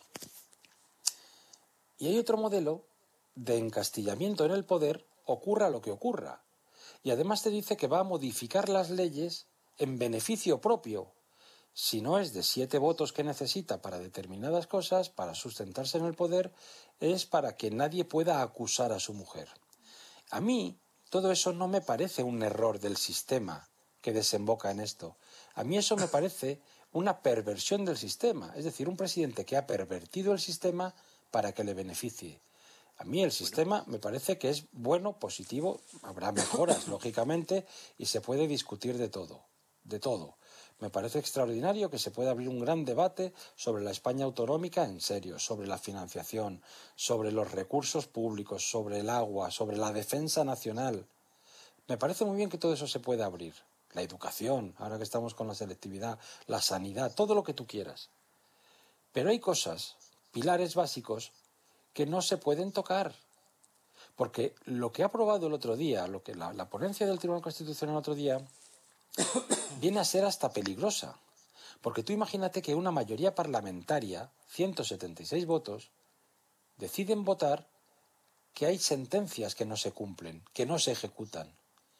Y hay otro modelo de encastillamiento en el poder, ocurra lo que ocurra. Y además te dice que va a modificar las leyes en beneficio propio. Si no es de siete votos que necesita para determinadas cosas, para sustentarse en el poder, es para que nadie pueda acusar a su mujer. A mí todo eso no me parece un error del sistema que desemboca en esto. A mí eso me parece una perversión del sistema, es decir, un presidente que ha pervertido el sistema para que le beneficie. A mí el sistema me parece que es bueno, positivo, habrá mejoras, lógicamente, y se puede discutir de todo, de todo. Me parece extraordinario que se pueda abrir un gran debate sobre la España autonómica en serio, sobre la financiación, sobre los recursos públicos, sobre el agua, sobre la defensa nacional. Me parece muy bien que todo eso se pueda abrir. La educación, ahora que estamos con la selectividad, la sanidad, todo lo que tú quieras. Pero hay cosas, pilares básicos, que no se pueden tocar. Porque lo que ha aprobado el otro día, lo que la, la ponencia del Tribunal Constitucional el otro día, viene a ser hasta peligrosa. Porque tú imagínate que una mayoría parlamentaria, ciento setenta y seis votos, deciden votar que hay sentencias que no se cumplen, que no se ejecutan.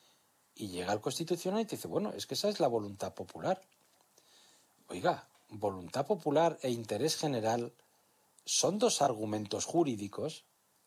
Y llega al Constitucional y te dice, bueno, es que esa es la voluntad popular. Oiga, voluntad popular e interés general son dos argumentos jurídicos.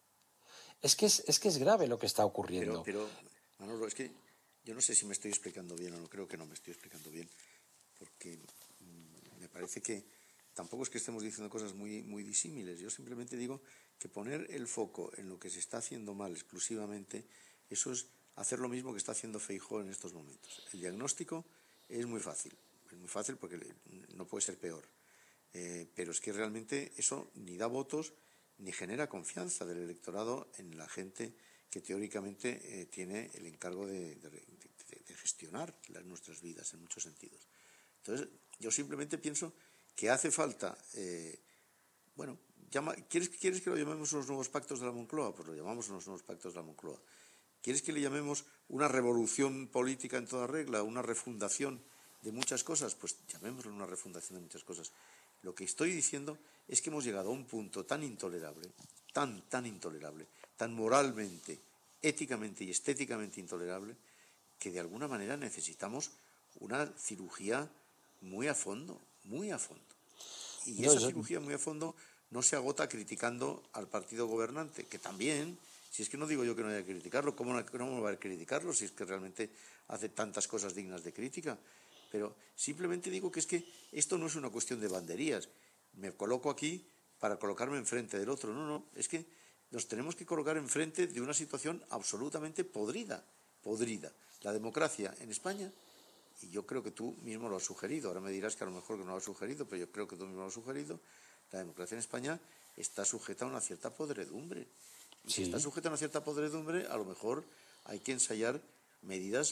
Es que es, es que es grave lo que está ocurriendo. Pero, pero, Manolo, es que yo no sé si me estoy explicando bien o no, creo que no me estoy explicando bien, porque mmm, me parece que tampoco es que estemos diciendo cosas muy, muy disímiles. Yo simplemente digo que poner el foco en lo que se está haciendo mal exclusivamente, eso es hacer lo mismo que está haciendo Feijóo en estos momentos. El diagnóstico es muy fácil, es muy fácil porque no puede ser peor, eh, pero es que realmente eso ni da votos ni genera confianza del electorado en la gente que teóricamente eh, tiene el encargo de, de, de, de gestionar las, nuestras vidas en muchos sentidos. Entonces, yo simplemente pienso que hace falta, eh, bueno, llama, ¿quieres, ¿quieres que lo llamemos unos nuevos pactos de la Moncloa? Pues lo llamamos unos nuevos pactos de la Moncloa. ¿Quieres que le llamemos una revolución política en toda regla, una refundación de muchas cosas? Pues llamémoslo una refundación de muchas cosas. Lo que estoy diciendo es que hemos llegado a un punto tan intolerable, tan, tan intolerable, tan moralmente, éticamente y estéticamente intolerable, que de alguna manera necesitamos una cirugía muy a fondo, muy a fondo. Y esa cirugía muy a fondo no se agota criticando al partido gobernante, que también, si es que no digo yo que no haya que criticarlo, ¿cómo no, no va a criticarlo si es que realmente hace tantas cosas dignas de crítica? Pero simplemente digo que es que esto no es una cuestión de banderías. Me coloco aquí para colocarme enfrente del otro. No, no, es que nos tenemos que colocar enfrente de una situación absolutamente podrida, podrida. La democracia en España, y yo creo que tú mismo lo has sugerido, ahora me dirás que a lo mejor que no lo has sugerido, pero yo creo que tú mismo lo has sugerido, la democracia en España está sujeta a una cierta podredumbre. Y sí. Si está sujeta a una cierta podredumbre, a lo mejor hay que ensayar medidas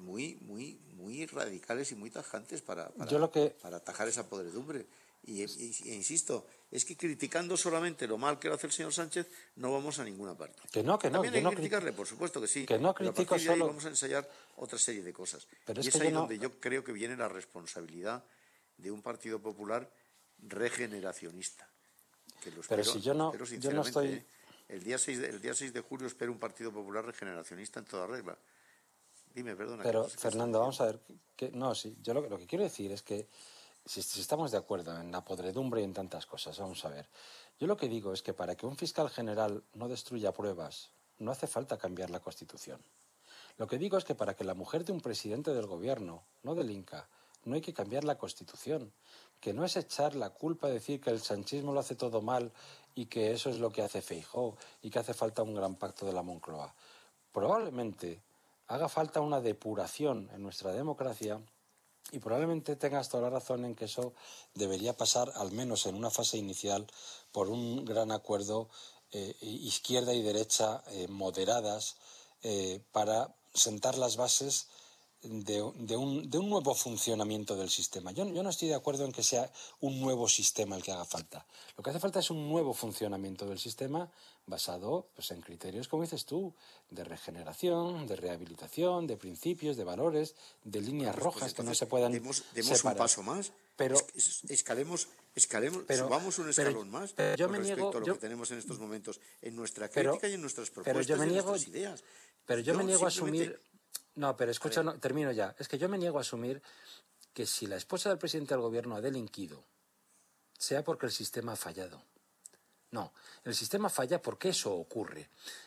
muy, muy, muy radicales y muy tajantes para, para, Yo lo que... para atajar esa podredumbre. Y, y, y insisto, es que criticando solamente lo mal que lo hace el señor Sánchez no vamos a ninguna parte. Que no, que no. También hay yo no que criticarle, por supuesto que sí. Que no pero a critico partir de ahí solo... vamos a ensayar otra serie de cosas. Pero y es, es que ahí yo no... donde yo creo que viene la responsabilidad de un Partido Popular regeneracionista. Que lo espero, pero si yo no, espero yo no estoy... ¿eh? El día seis de, el día seis de julio espero un Partido Popular regeneracionista en toda regla. Dime, perdona. Pero, que, que Fernando, vamos a ver. Que, no, sí, yo lo, lo que quiero decir es que si, si estamos de acuerdo en la podredumbre y en tantas cosas, vamos a ver. Yo lo que digo es que para que un fiscal general no destruya pruebas, no hace falta cambiar la Constitución. Lo que digo es que para que la mujer de un presidente del gobierno no delinca, no hay que cambiar la Constitución. Que no es echar la culpa, decir que el sanchismo lo hace todo mal y que eso es lo que hace Feijóo y que hace falta un gran pacto de la Moncloa. Probablemente haga falta una depuración en nuestra democracia y probablemente tengas toda la razón en que eso debería pasar, al menos en una fase inicial, por un gran acuerdo eh, izquierda y derecha eh, moderadas eh, para sentar las bases de, de, un, de un nuevo funcionamiento del sistema. Yo, yo no estoy de acuerdo en que sea un nuevo sistema el que haga falta. Lo que hace falta es un nuevo funcionamiento del sistema basado pues, en criterios, como dices tú, de regeneración, de rehabilitación, de principios, de valores, de líneas pues, rojas pues, que no se puedan demos, demos separar. un paso más. Pero, es, es, escalemos, escalemos pero, subamos un escalón pero, más pero yo con me respecto niego, a lo yo, que tenemos en estos momentos en nuestra crítica pero, y en nuestras propuestas pero yo me y en niego, nuestras ideas. Pero yo, yo me niego simplemente... a asumir... No, pero escucha, no, termino ya. Es que yo me niego a asumir que si la esposa del presidente del gobierno ha delinquido, sea porque el sistema ha fallado. No, el sistema falla porque eso ocurre.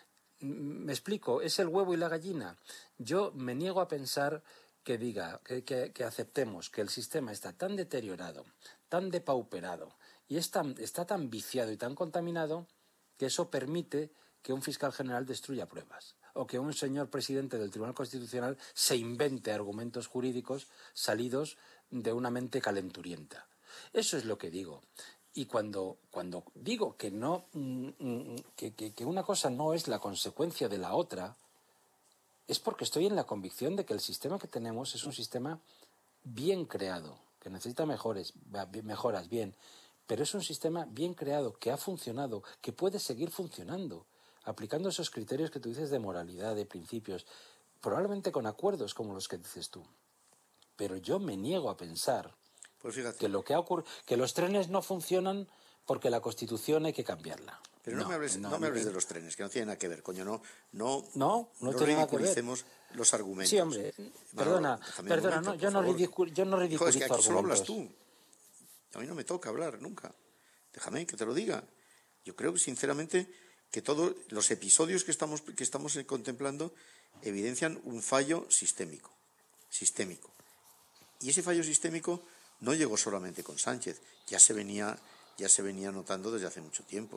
Me explico, es el huevo y la gallina. Yo me niego a pensar que diga, que, que, que aceptemos que el sistema está tan deteriorado, tan depauperado y es tan, está tan viciado y tan contaminado que eso permite que un fiscal general destruya pruebas o que un señor presidente del Tribunal Constitucional se invente argumentos jurídicos salidos de una mente calenturienta. Eso es lo que digo. Y cuando, cuando digo que, no, que, que, que una cosa no es la consecuencia de la otra, es porque estoy en la convicción de que el sistema que tenemos es un sistema bien creado, que necesita mejores, mejoras, bien, pero es un sistema bien creado, que ha funcionado, que puede seguir funcionando, aplicando esos criterios que tú dices de moralidad, de principios, probablemente con acuerdos como los que dices tú. Pero yo me niego a pensar pues fíjate, que lo que ha ocurrido, que los trenes no funcionan porque la Constitución hay que cambiarla. Pero no, no me hables, no, no me hables de los trenes, que no tiene nada que ver, coño, no, no, no, no, no tiene nada que ver. ridiculicemos los argumentos. Sí, hombre, perdona, Manolo, perdona, momento, no, yo, no ridicul, yo no ridiculizo Hijo, es que aquí solo hablas argumentos. tú. A mí no me toca hablar nunca. Déjame que te lo diga. Yo creo que, sinceramente, que todos los episodios que estamos, que estamos contemplando evidencian un fallo sistémico. Sistémico. Y ese fallo sistémico no llegó solamente con Sánchez, ya se venía, ya se venía notando desde hace mucho tiempo.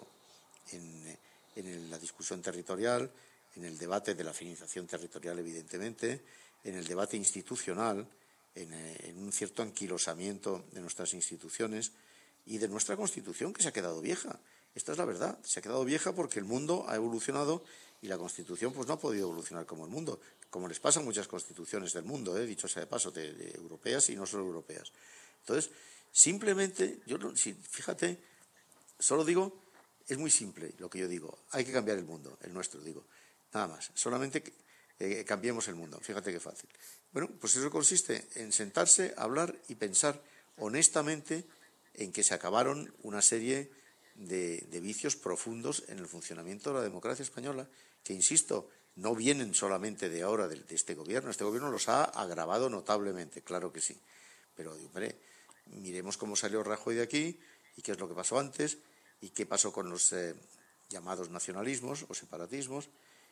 En, en la discusión territorial, en el debate de la finalización territorial, evidentemente, en el debate institucional, en, en un cierto anquilosamiento de nuestras instituciones y de nuestra Constitución, que se ha quedado vieja. Esta es la verdad, se ha quedado vieja porque el mundo ha evolucionado y la Constitución pues no ha podido evolucionar como el mundo, como les pasa a muchas constituciones del mundo, ¿eh? Dicho sea de paso, de, de europeas y no solo europeas. Entonces, simplemente, yo si, fíjate, solo digo, es muy simple lo que yo digo, hay que cambiar el mundo, el nuestro, digo, nada más, solamente que, eh, cambiemos el mundo, fíjate qué fácil. Bueno, pues eso consiste en sentarse, hablar y pensar honestamente en que se acabaron una serie de, de vicios profundos en el funcionamiento de la democracia española, que, insisto, no vienen solamente de ahora, de, de este gobierno, este gobierno los ha agravado notablemente, claro que sí, pero, hombre, miremos cómo salió Rajoy de aquí y qué es lo que pasó antes y qué pasó con los eh, llamados nacionalismos o separatismos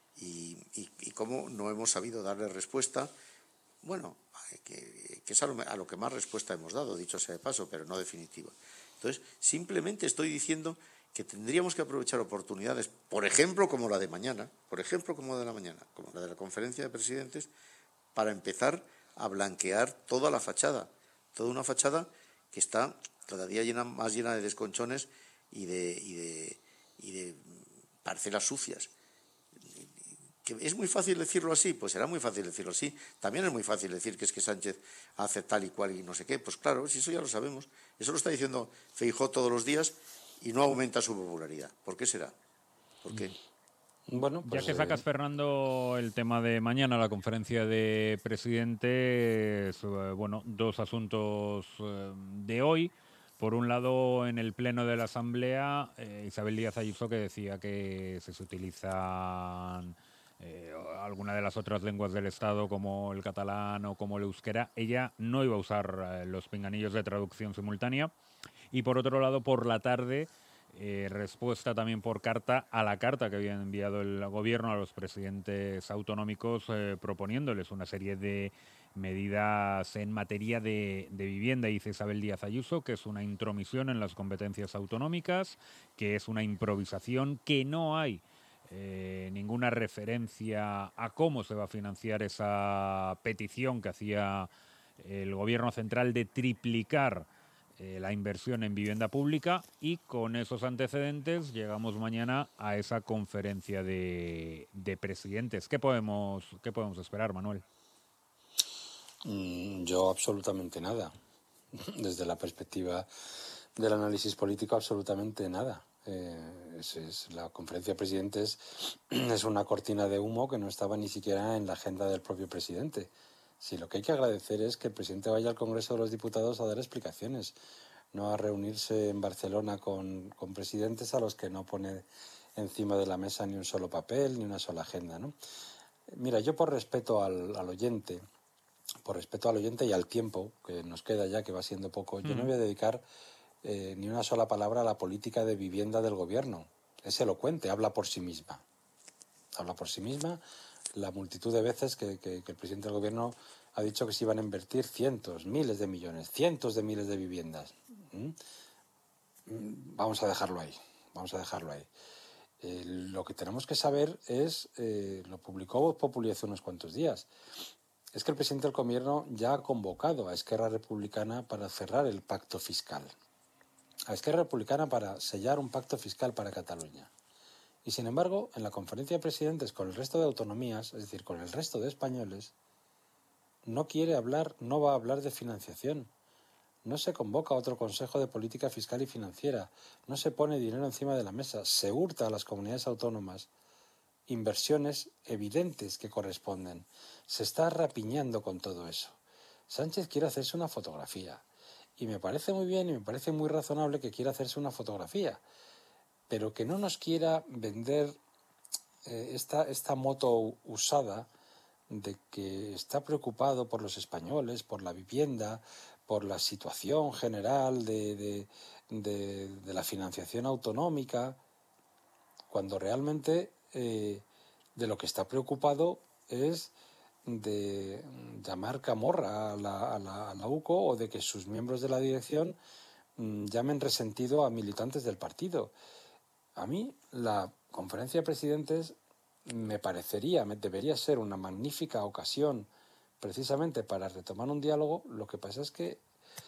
y, y, y cómo no hemos sabido darle respuesta, bueno, que, que es a lo, a lo que más respuesta hemos dado, dicho sea de paso, pero no definitiva. Entonces, simplemente estoy diciendo que tendríamos que aprovechar oportunidades, por ejemplo, como la de mañana, por ejemplo, como la de la mañana, como la de la conferencia de presidentes, para empezar a blanquear toda la fachada, toda una fachada que está cada día llena, más llena de desconchones y de, y de, y de parcelas sucias. ¿Que es muy fácil decirlo así? Pues será muy fácil decirlo así. También es muy fácil decir que es que Sánchez hace tal y cual y no sé qué. Pues claro, si eso ya lo sabemos. Eso lo está diciendo Feijóo todos los días y no aumenta su popularidad. ¿Por qué será? ¿Por qué? Bueno, pues, ya que sacas, eh, Fernando, el tema de mañana, la conferencia de presidentes, eh, bueno, dos asuntos eh, de hoy. Por un lado, en el Pleno de la Asamblea, eh, Isabel Díaz Ayuso, que decía que si se utilizan eh, alguna de las otras lenguas del Estado, como el catalán o como el euskera, ella no iba a usar eh, los pinganillos de traducción simultánea. Y por otro lado, por la tarde, eh, respuesta también por carta a la carta que había enviado el gobierno a los presidentes autonómicos eh, proponiéndoles una serie de medidas en materia de, de vivienda. Dice Isabel Díaz Ayuso que es una intromisión en las competencias autonómicas, que es una improvisación, que no hay eh, ninguna referencia a cómo se va a financiar esa petición que hacía el gobierno central de triplicar Eh, la inversión en vivienda pública, y con esos antecedentes llegamos mañana a esa conferencia de, de presidentes. ¿Qué podemos, qué podemos esperar, Manuel? mm, yo absolutamente nada. Desde la perspectiva del análisis político, absolutamente nada. Eh, es, es, la conferencia de presidentes es una cortina de humo que no estaba ni siquiera en la agenda del propio presidente. Sí, lo que hay que agradecer es que el presidente vaya al Congreso de los Diputados a dar explicaciones, no a reunirse en Barcelona con, con presidentes a los que no pone encima de la mesa ni un solo papel ni una sola agenda, ¿no? Mira, yo por respeto al, al oyente, por respeto al oyente y al tiempo que nos queda ya, que va siendo poco, yo no voy a dedicar eh, ni una sola palabra a la política de vivienda del gobierno. Es elocuente, habla por sí misma. Habla por sí misma la multitud de veces que, que, que el presidente del gobierno ha dicho que se iban a invertir cientos, miles de millones, cientos de miles de viviendas. ¿Mm? Vamos a dejarlo ahí, vamos a dejarlo ahí. Eh, lo que tenemos que saber es, eh, lo publicó Voz Populi hace unos cuantos días, es que el presidente del gobierno ya ha convocado a Esquerra Republicana para cerrar el pacto fiscal. A Esquerra Republicana para sellar un pacto fiscal para Cataluña. Y sin embargo, en la conferencia de presidentes con el resto de autonomías, es decir, con el resto de españoles, no quiere hablar, no va a hablar de financiación. No se convoca otro Consejo de Política Fiscal y Financiera. No se pone dinero encima de la mesa. Se hurta a las comunidades autónomas inversiones evidentes que corresponden. Se está rapiñando con todo eso. Sánchez quiere hacerse una fotografía. Y me parece muy bien y me parece muy razonable que quiera hacerse una fotografía. Pero que no nos quiera vender eh, esta, esta moto usada de que está preocupado por los españoles, por la vivienda, por la situación general de, de, de, de la financiación autonómica, cuando realmente eh, de lo que está preocupado es de llamar camorra a la, a la, a la U C O, o de que sus miembros de la dirección mmm, llamen resentido a militantes del partido. A mí la conferencia de presidentes me parecería, me debería ser una magnífica ocasión precisamente para retomar un diálogo. Lo que pasa es que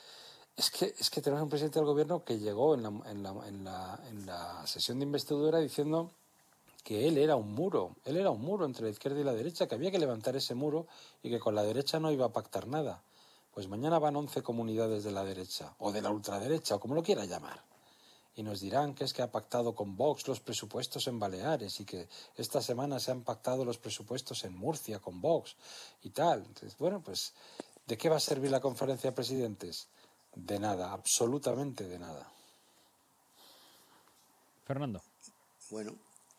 es que, es que tenemos un presidente del gobierno que llegó en la, en, la, en, la, en la sesión de investidura diciendo que él era un muro, él era un muro entre la izquierda y la derecha, que había que levantar ese muro y que con la derecha no iba a pactar nada. Pues mañana van once comunidades de la derecha, o de la ultraderecha, o como lo quiera llamar, y nos dirán que es que ha pactado con Vox los presupuestos en Baleares y que esta semana se han pactado los presupuestos en Murcia con Vox y tal. Entonces, bueno, pues, ¿de qué va a servir la conferencia de presidentes? De nada, absolutamente de nada. Fernando. Bueno,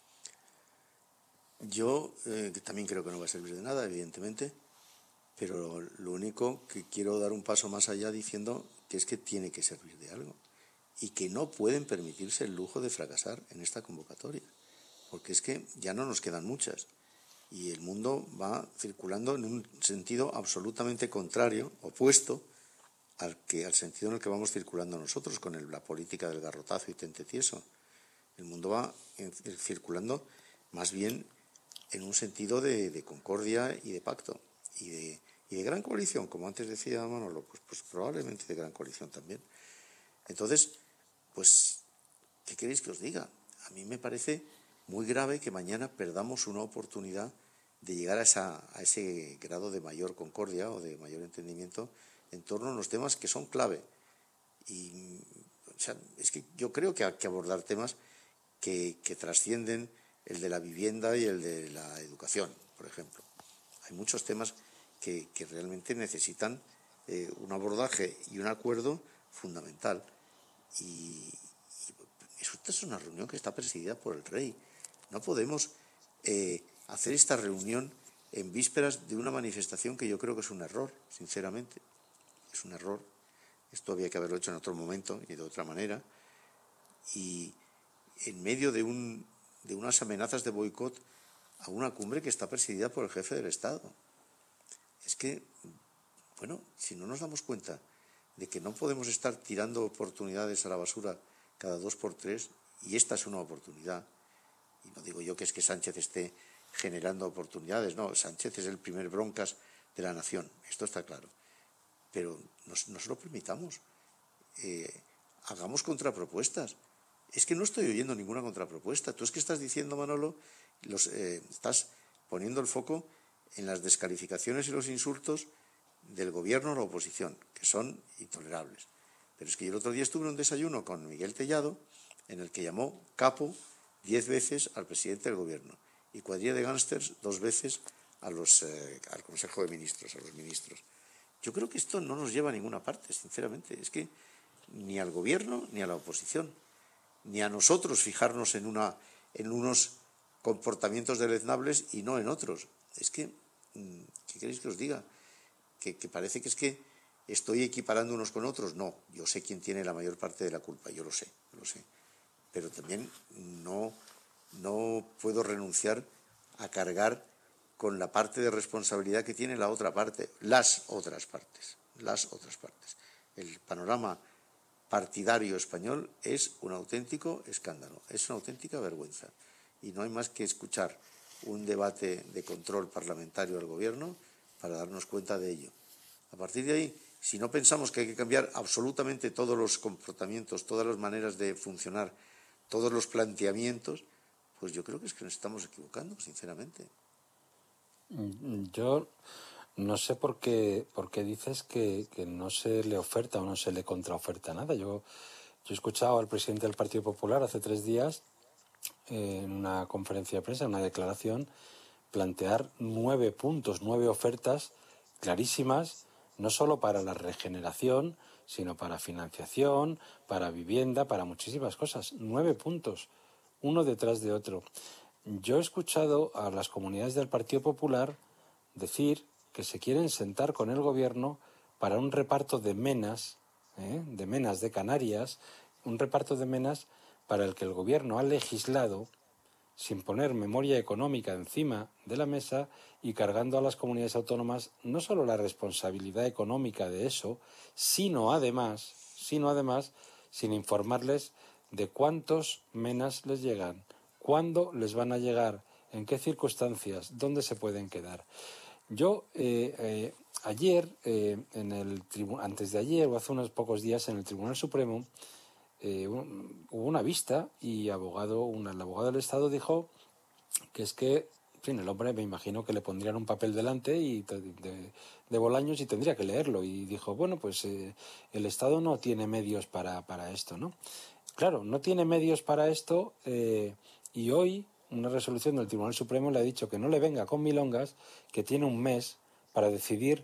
yo eh, también creo que no va a servir de nada, evidentemente, pero lo único que quiero dar un paso más allá diciendo que es que tiene que servir de algo y que no pueden permitirse el lujo de fracasar en esta convocatoria, porque es que ya no nos quedan muchas y el mundo va circulando en un sentido absolutamente contrario, opuesto al, que, al sentido en el que vamos circulando nosotros con el, la política del garrotazo y tente tieso. El mundo va en, circulando más bien en un sentido de, de concordia y de pacto y de, y de gran coalición, como antes decía Manolo, pues, pues probablemente de gran coalición también. Entonces, pues, ¿qué queréis que os diga? A mí me parece muy grave que mañana perdamos una oportunidad de llegar a, esa, a ese grado de mayor concordia o de mayor entendimiento en torno a unos temas que son clave. Y o sea, es que yo creo que hay que abordar temas que, que trascienden el de la vivienda y el de la educación, por ejemplo. Hay muchos temas que, que realmente necesitan eh, un abordaje y un acuerdo fundamental. Y, y esta es una reunión que está presidida por el rey. No podemos eh, hacer esta reunión en vísperas de una manifestación que yo creo que es un error, sinceramente. Es un error. Esto había que haberlo hecho en otro momento y de otra manera. Y en medio de, un, de unas amenazas de boicot a una cumbre que está presidida por el jefe del Estado. Es que, bueno, si no nos damos cuenta de que no podemos estar tirando oportunidades a la basura cada dos por tres, y esta es una oportunidad, y no digo yo que es que Sánchez esté generando oportunidades, no, Sánchez es el primer broncas de la nación, esto está claro, pero no, no se lo permitamos, eh, hagamos contrapropuestas. Es que no estoy oyendo ninguna contrapropuesta. Tú es que estás diciendo, Manolo, los, eh, estás poniendo el foco en las descalificaciones y los insultos del gobierno a la oposición, que son intolerables. Pero es que yo el otro día estuve en un desayuno con Miguel Tellado, en el que llamó capo diez veces al presidente del gobierno y cuadrilla de gángsters dos veces a los, eh, al Consejo de Ministros, a los ministros. Yo creo que esto no nos lleva a ninguna parte, sinceramente. Es que ni al gobierno ni a la oposición, ni a nosotros fijarnos en, una, en unos comportamientos deleznables y no en otros. Es que, ¿qué queréis que os diga? Que, que parece que es que estoy equiparando unos con otros. No, yo sé quién tiene la mayor parte de la culpa, yo lo sé, lo sé. Pero también no, no puedo renunciar a cargar con la parte de responsabilidad que tiene la otra parte, las otras partes, las otras partes. El panorama partidario español es un auténtico escándalo, es una auténtica vergüenza. Y no hay más que escuchar un debate de control parlamentario al gobierno para darnos cuenta de ello. A partir de ahí, si no pensamos que hay que cambiar absolutamente todos los comportamientos, todas las maneras de funcionar, todos los planteamientos, pues yo creo que es que nos estamos equivocando, sinceramente. Yo no sé por qué, por qué dices que, que no se le oferta o no se le contraoferta nada. Yo, yo he escuchado al presidente del Partido Popular hace tres días eh, en una conferencia de prensa, en una declaración, plantear nueve puntos, nueve ofertas clarísimas, no solo para la regeneración, sino para financiación, para vivienda, para muchísimas cosas. Nueve puntos, uno detrás de otro. Yo he escuchado a las comunidades del Partido Popular decir que se quieren sentar con el gobierno para un reparto de menas, ¿eh? de menas de Canarias, un reparto de menas para el que el gobierno ha legislado sin poner memoria económica encima de la mesa y cargando a las comunidades autónomas no solo la responsabilidad económica de eso, sino además, sino además, sin informarles de cuántos menas les llegan, cuándo les van a llegar, en qué circunstancias, dónde se pueden quedar. Yo eh, eh, ayer, eh, en el tribu- antes de ayer o hace unos pocos días en el Tribunal Supremo, eh, un, hubo una vista y abogado, una, el abogado del Estado dijo que es que, en fin, el hombre me imagino que le pondrían un papel delante y de, de, de Bolaños y tendría que leerlo. Y dijo, bueno, pues eh, el Estado no tiene medios para, para esto, ¿no? Claro, no tiene medios para esto eh, y hoy una resolución del Tribunal Supremo le ha dicho que no le venga con milongas, que tiene un mes para decidir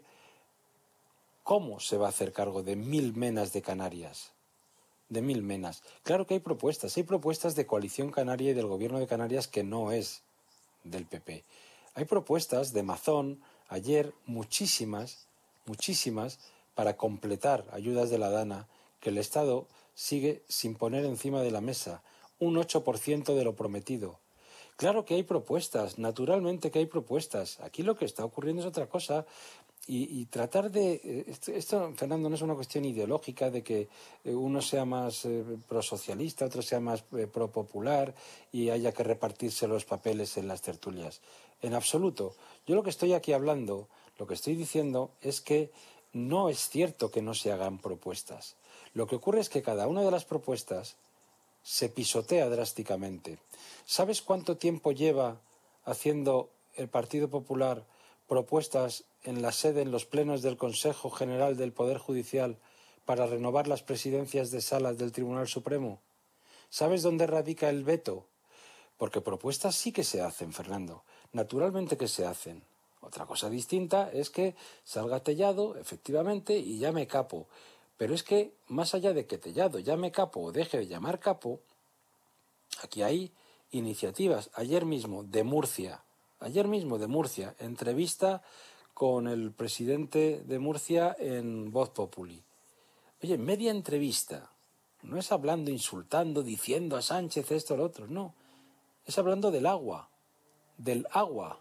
cómo se va a hacer cargo de mil menas de Canarias. De mil menas. Claro que hay propuestas, hay propuestas de Coalición Canaria y del Gobierno de Canarias que no es del P P. Hay propuestas de Mazón, ayer, muchísimas, muchísimas, para completar ayudas de la DANA que el Estado sigue sin poner encima de la mesa, un ocho por ciento de lo prometido. Claro que hay propuestas, naturalmente que hay propuestas. Aquí lo que está ocurriendo es otra cosa. Y, y tratar de... Esto, esto, Fernando, no es una cuestión ideológica de que uno sea más eh, prosocialista, otro sea más eh, propopular y haya que repartirse los papeles en las tertulias. En absoluto. Yo lo que estoy aquí hablando, lo que estoy diciendo es que no es cierto que no se hagan propuestas. Lo que ocurre es que cada una de las propuestas se pisotea drásticamente. ¿Sabes cuánto tiempo lleva haciendo el Partido Popular propuestas en la sede, en los plenos del Consejo General del Poder Judicial para renovar las presidencias de salas del Tribunal Supremo? ¿Sabes dónde radica el veto? Porque propuestas sí que se hacen, Fernando. Naturalmente que se hacen. Otra cosa distinta es que salga Tellado, efectivamente, y llame capo. Pero es que, más allá de que Tellado llame capo o deje de llamar capo, aquí hay iniciativas. Ayer mismo, de Murcia, ayer mismo de Murcia, entrevista con el presidente de Murcia en Voz Populi. Oye, media entrevista. No es hablando, insultando, diciendo a Sánchez esto o lo otro, no. Es hablando del agua, del agua.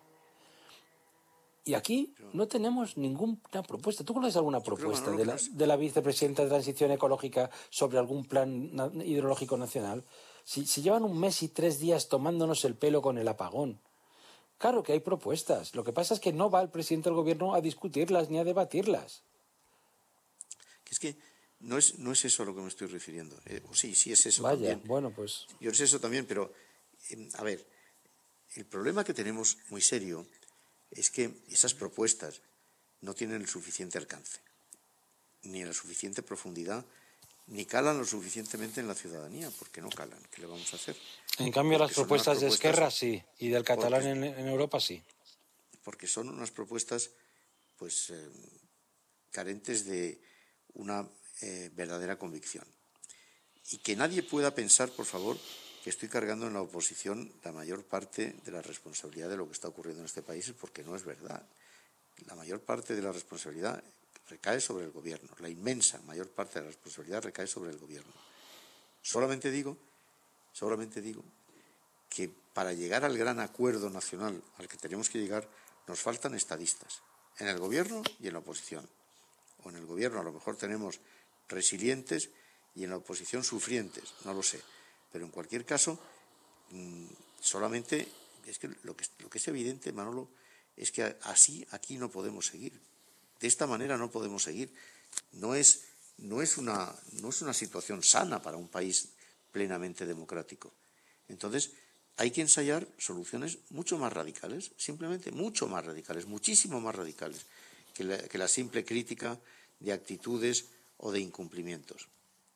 Y aquí no tenemos ninguna propuesta. ¿Tú conoces alguna propuesta de la, de la vicepresidenta de Transición Ecológica sobre algún plan hidrológico nacional? Si, si llevan un mes y tres días tomándonos el pelo con el apagón. Claro que hay propuestas. Lo que pasa es que no va el presidente del gobierno a discutirlas ni a debatirlas. Es que no es, no es eso a lo que me estoy refiriendo. Eh, o sí, sí es eso Vaya, también. bueno, pues... Yo es eso también, pero, eh, a ver, el problema que tenemos muy serio es que esas propuestas no tienen el suficiente alcance, ni la suficiente profundidad, ni calan lo suficientemente en la ciudadanía, porque no calan. ¿Qué le vamos a hacer? En cambio, porque las propuestas, propuestas de Esquerra sí, y del catalán porque, en, en Europa sí. Porque son unas propuestas pues eh, carentes de una eh, verdadera convicción. Y que nadie pueda pensar, por favor, que estoy cargando en la oposición la mayor parte de la responsabilidad de lo que está ocurriendo en este país, porque no es verdad. La mayor parte de la responsabilidad recae sobre el gobierno, la inmensa mayor parte de la responsabilidad recae sobre el gobierno. Solamente digo, solamente digo que para llegar al gran acuerdo nacional al que tenemos que llegar nos faltan estadistas, en el gobierno y en la oposición. O en el gobierno a lo mejor tenemos resilientes y en la oposición sufrientes, no lo sé. Pero en cualquier caso, solamente es que lo que, lo que es evidente, Manolo, es que así aquí no podemos seguir. De esta manera no podemos seguir. No es, no es una, no es una situación sana para un país plenamente democrático. Entonces, hay que ensayar soluciones mucho más radicales, simplemente mucho más radicales, muchísimo más radicales, que la, que la simple crítica de actitudes o de incumplimientos.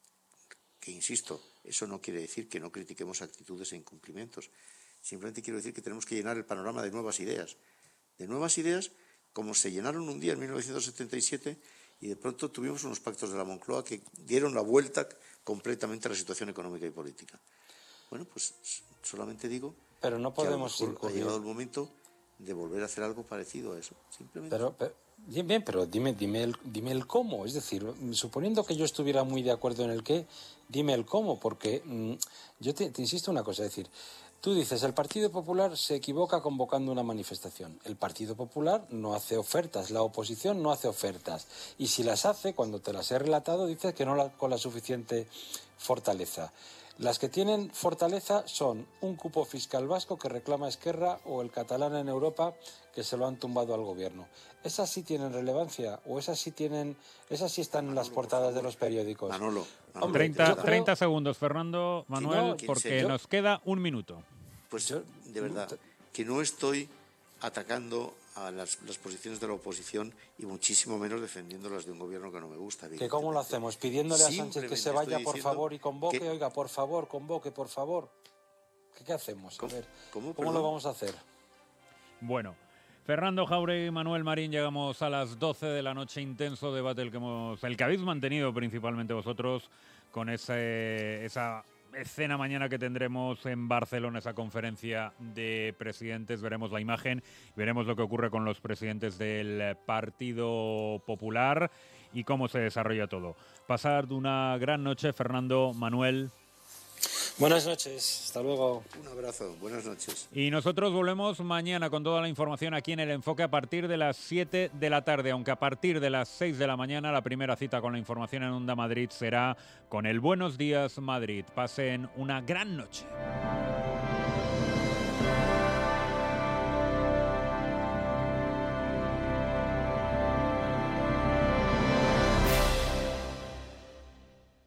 Que, insisto, eso no quiere decir que no critiquemos actitudes e incumplimientos. Simplemente quiero decir que tenemos que llenar el panorama de nuevas ideas. De nuevas ideas como se llenaron un día en mil novecientos setenta y siete y de pronto tuvimos unos pactos de la Moncloa que dieron la vuelta completamente a la situación económica y política. Bueno, pues solamente digo pero no podemos que a lo mejor ha llegado el momento de volver a hacer algo parecido a eso, simplemente. Pero, pero bien, bien, pero dime, dime, el, dime el cómo. Es decir, suponiendo que yo estuviera muy de acuerdo en el qué, dime el cómo, porque mmm, yo te, te insisto una cosa, es decir, tú dices, el Partido Popular se equivoca convocando una manifestación. El Partido Popular no hace ofertas, la oposición no hace ofertas. Y si las hace, cuando te las he relatado, dices que no la, con la suficiente fortaleza. Las que tienen fortaleza son un cupo fiscal vasco que reclama Esquerra o el catalán en Europa que se lo han tumbado al gobierno. ¿Esas sí tienen relevancia o esas sí tienen, esas sí están Manolo, en las portadas de los periódicos? Manolo, Manolo Hombre, treinta, creo... treinta segundos, Fernando, Manuel, no, porque yo... nos queda un minuto. Pues yo, de verdad, que no estoy atacando a las, las posiciones de la oposición y muchísimo menos defendiéndolas de un gobierno que no me gusta. ¿Que cómo lo hacemos? ¿Pidiéndole a Sánchez que se vaya, por favor, y convoque? Que... Oiga, por favor, convoque, por favor. ¿Qué, qué hacemos? A ver, ¿Cómo, ¿cómo lo vamos a hacer? Bueno, Fernando Jáuregui y Manuel Marín, llegamos a las doce de la noche. Intenso debate el que, hemos, el que habéis mantenido principalmente vosotros con ese, esa... escena mañana que tendremos en Barcelona, esa conferencia de presidentes. Veremos la imagen, veremos lo que ocurre con los presidentes del Partido Popular y cómo se desarrolla todo. Pasar de una gran noche, Fernando, Manuel. Buenas noches, hasta luego. Un abrazo, buenas noches. Y nosotros volvemos mañana con toda la información aquí en El Enfoque a partir de las siete de la tarde, aunque a partir de las seis de la mañana la primera cita con la información en Onda Madrid será con el Buenos Días Madrid. Pasen una gran noche.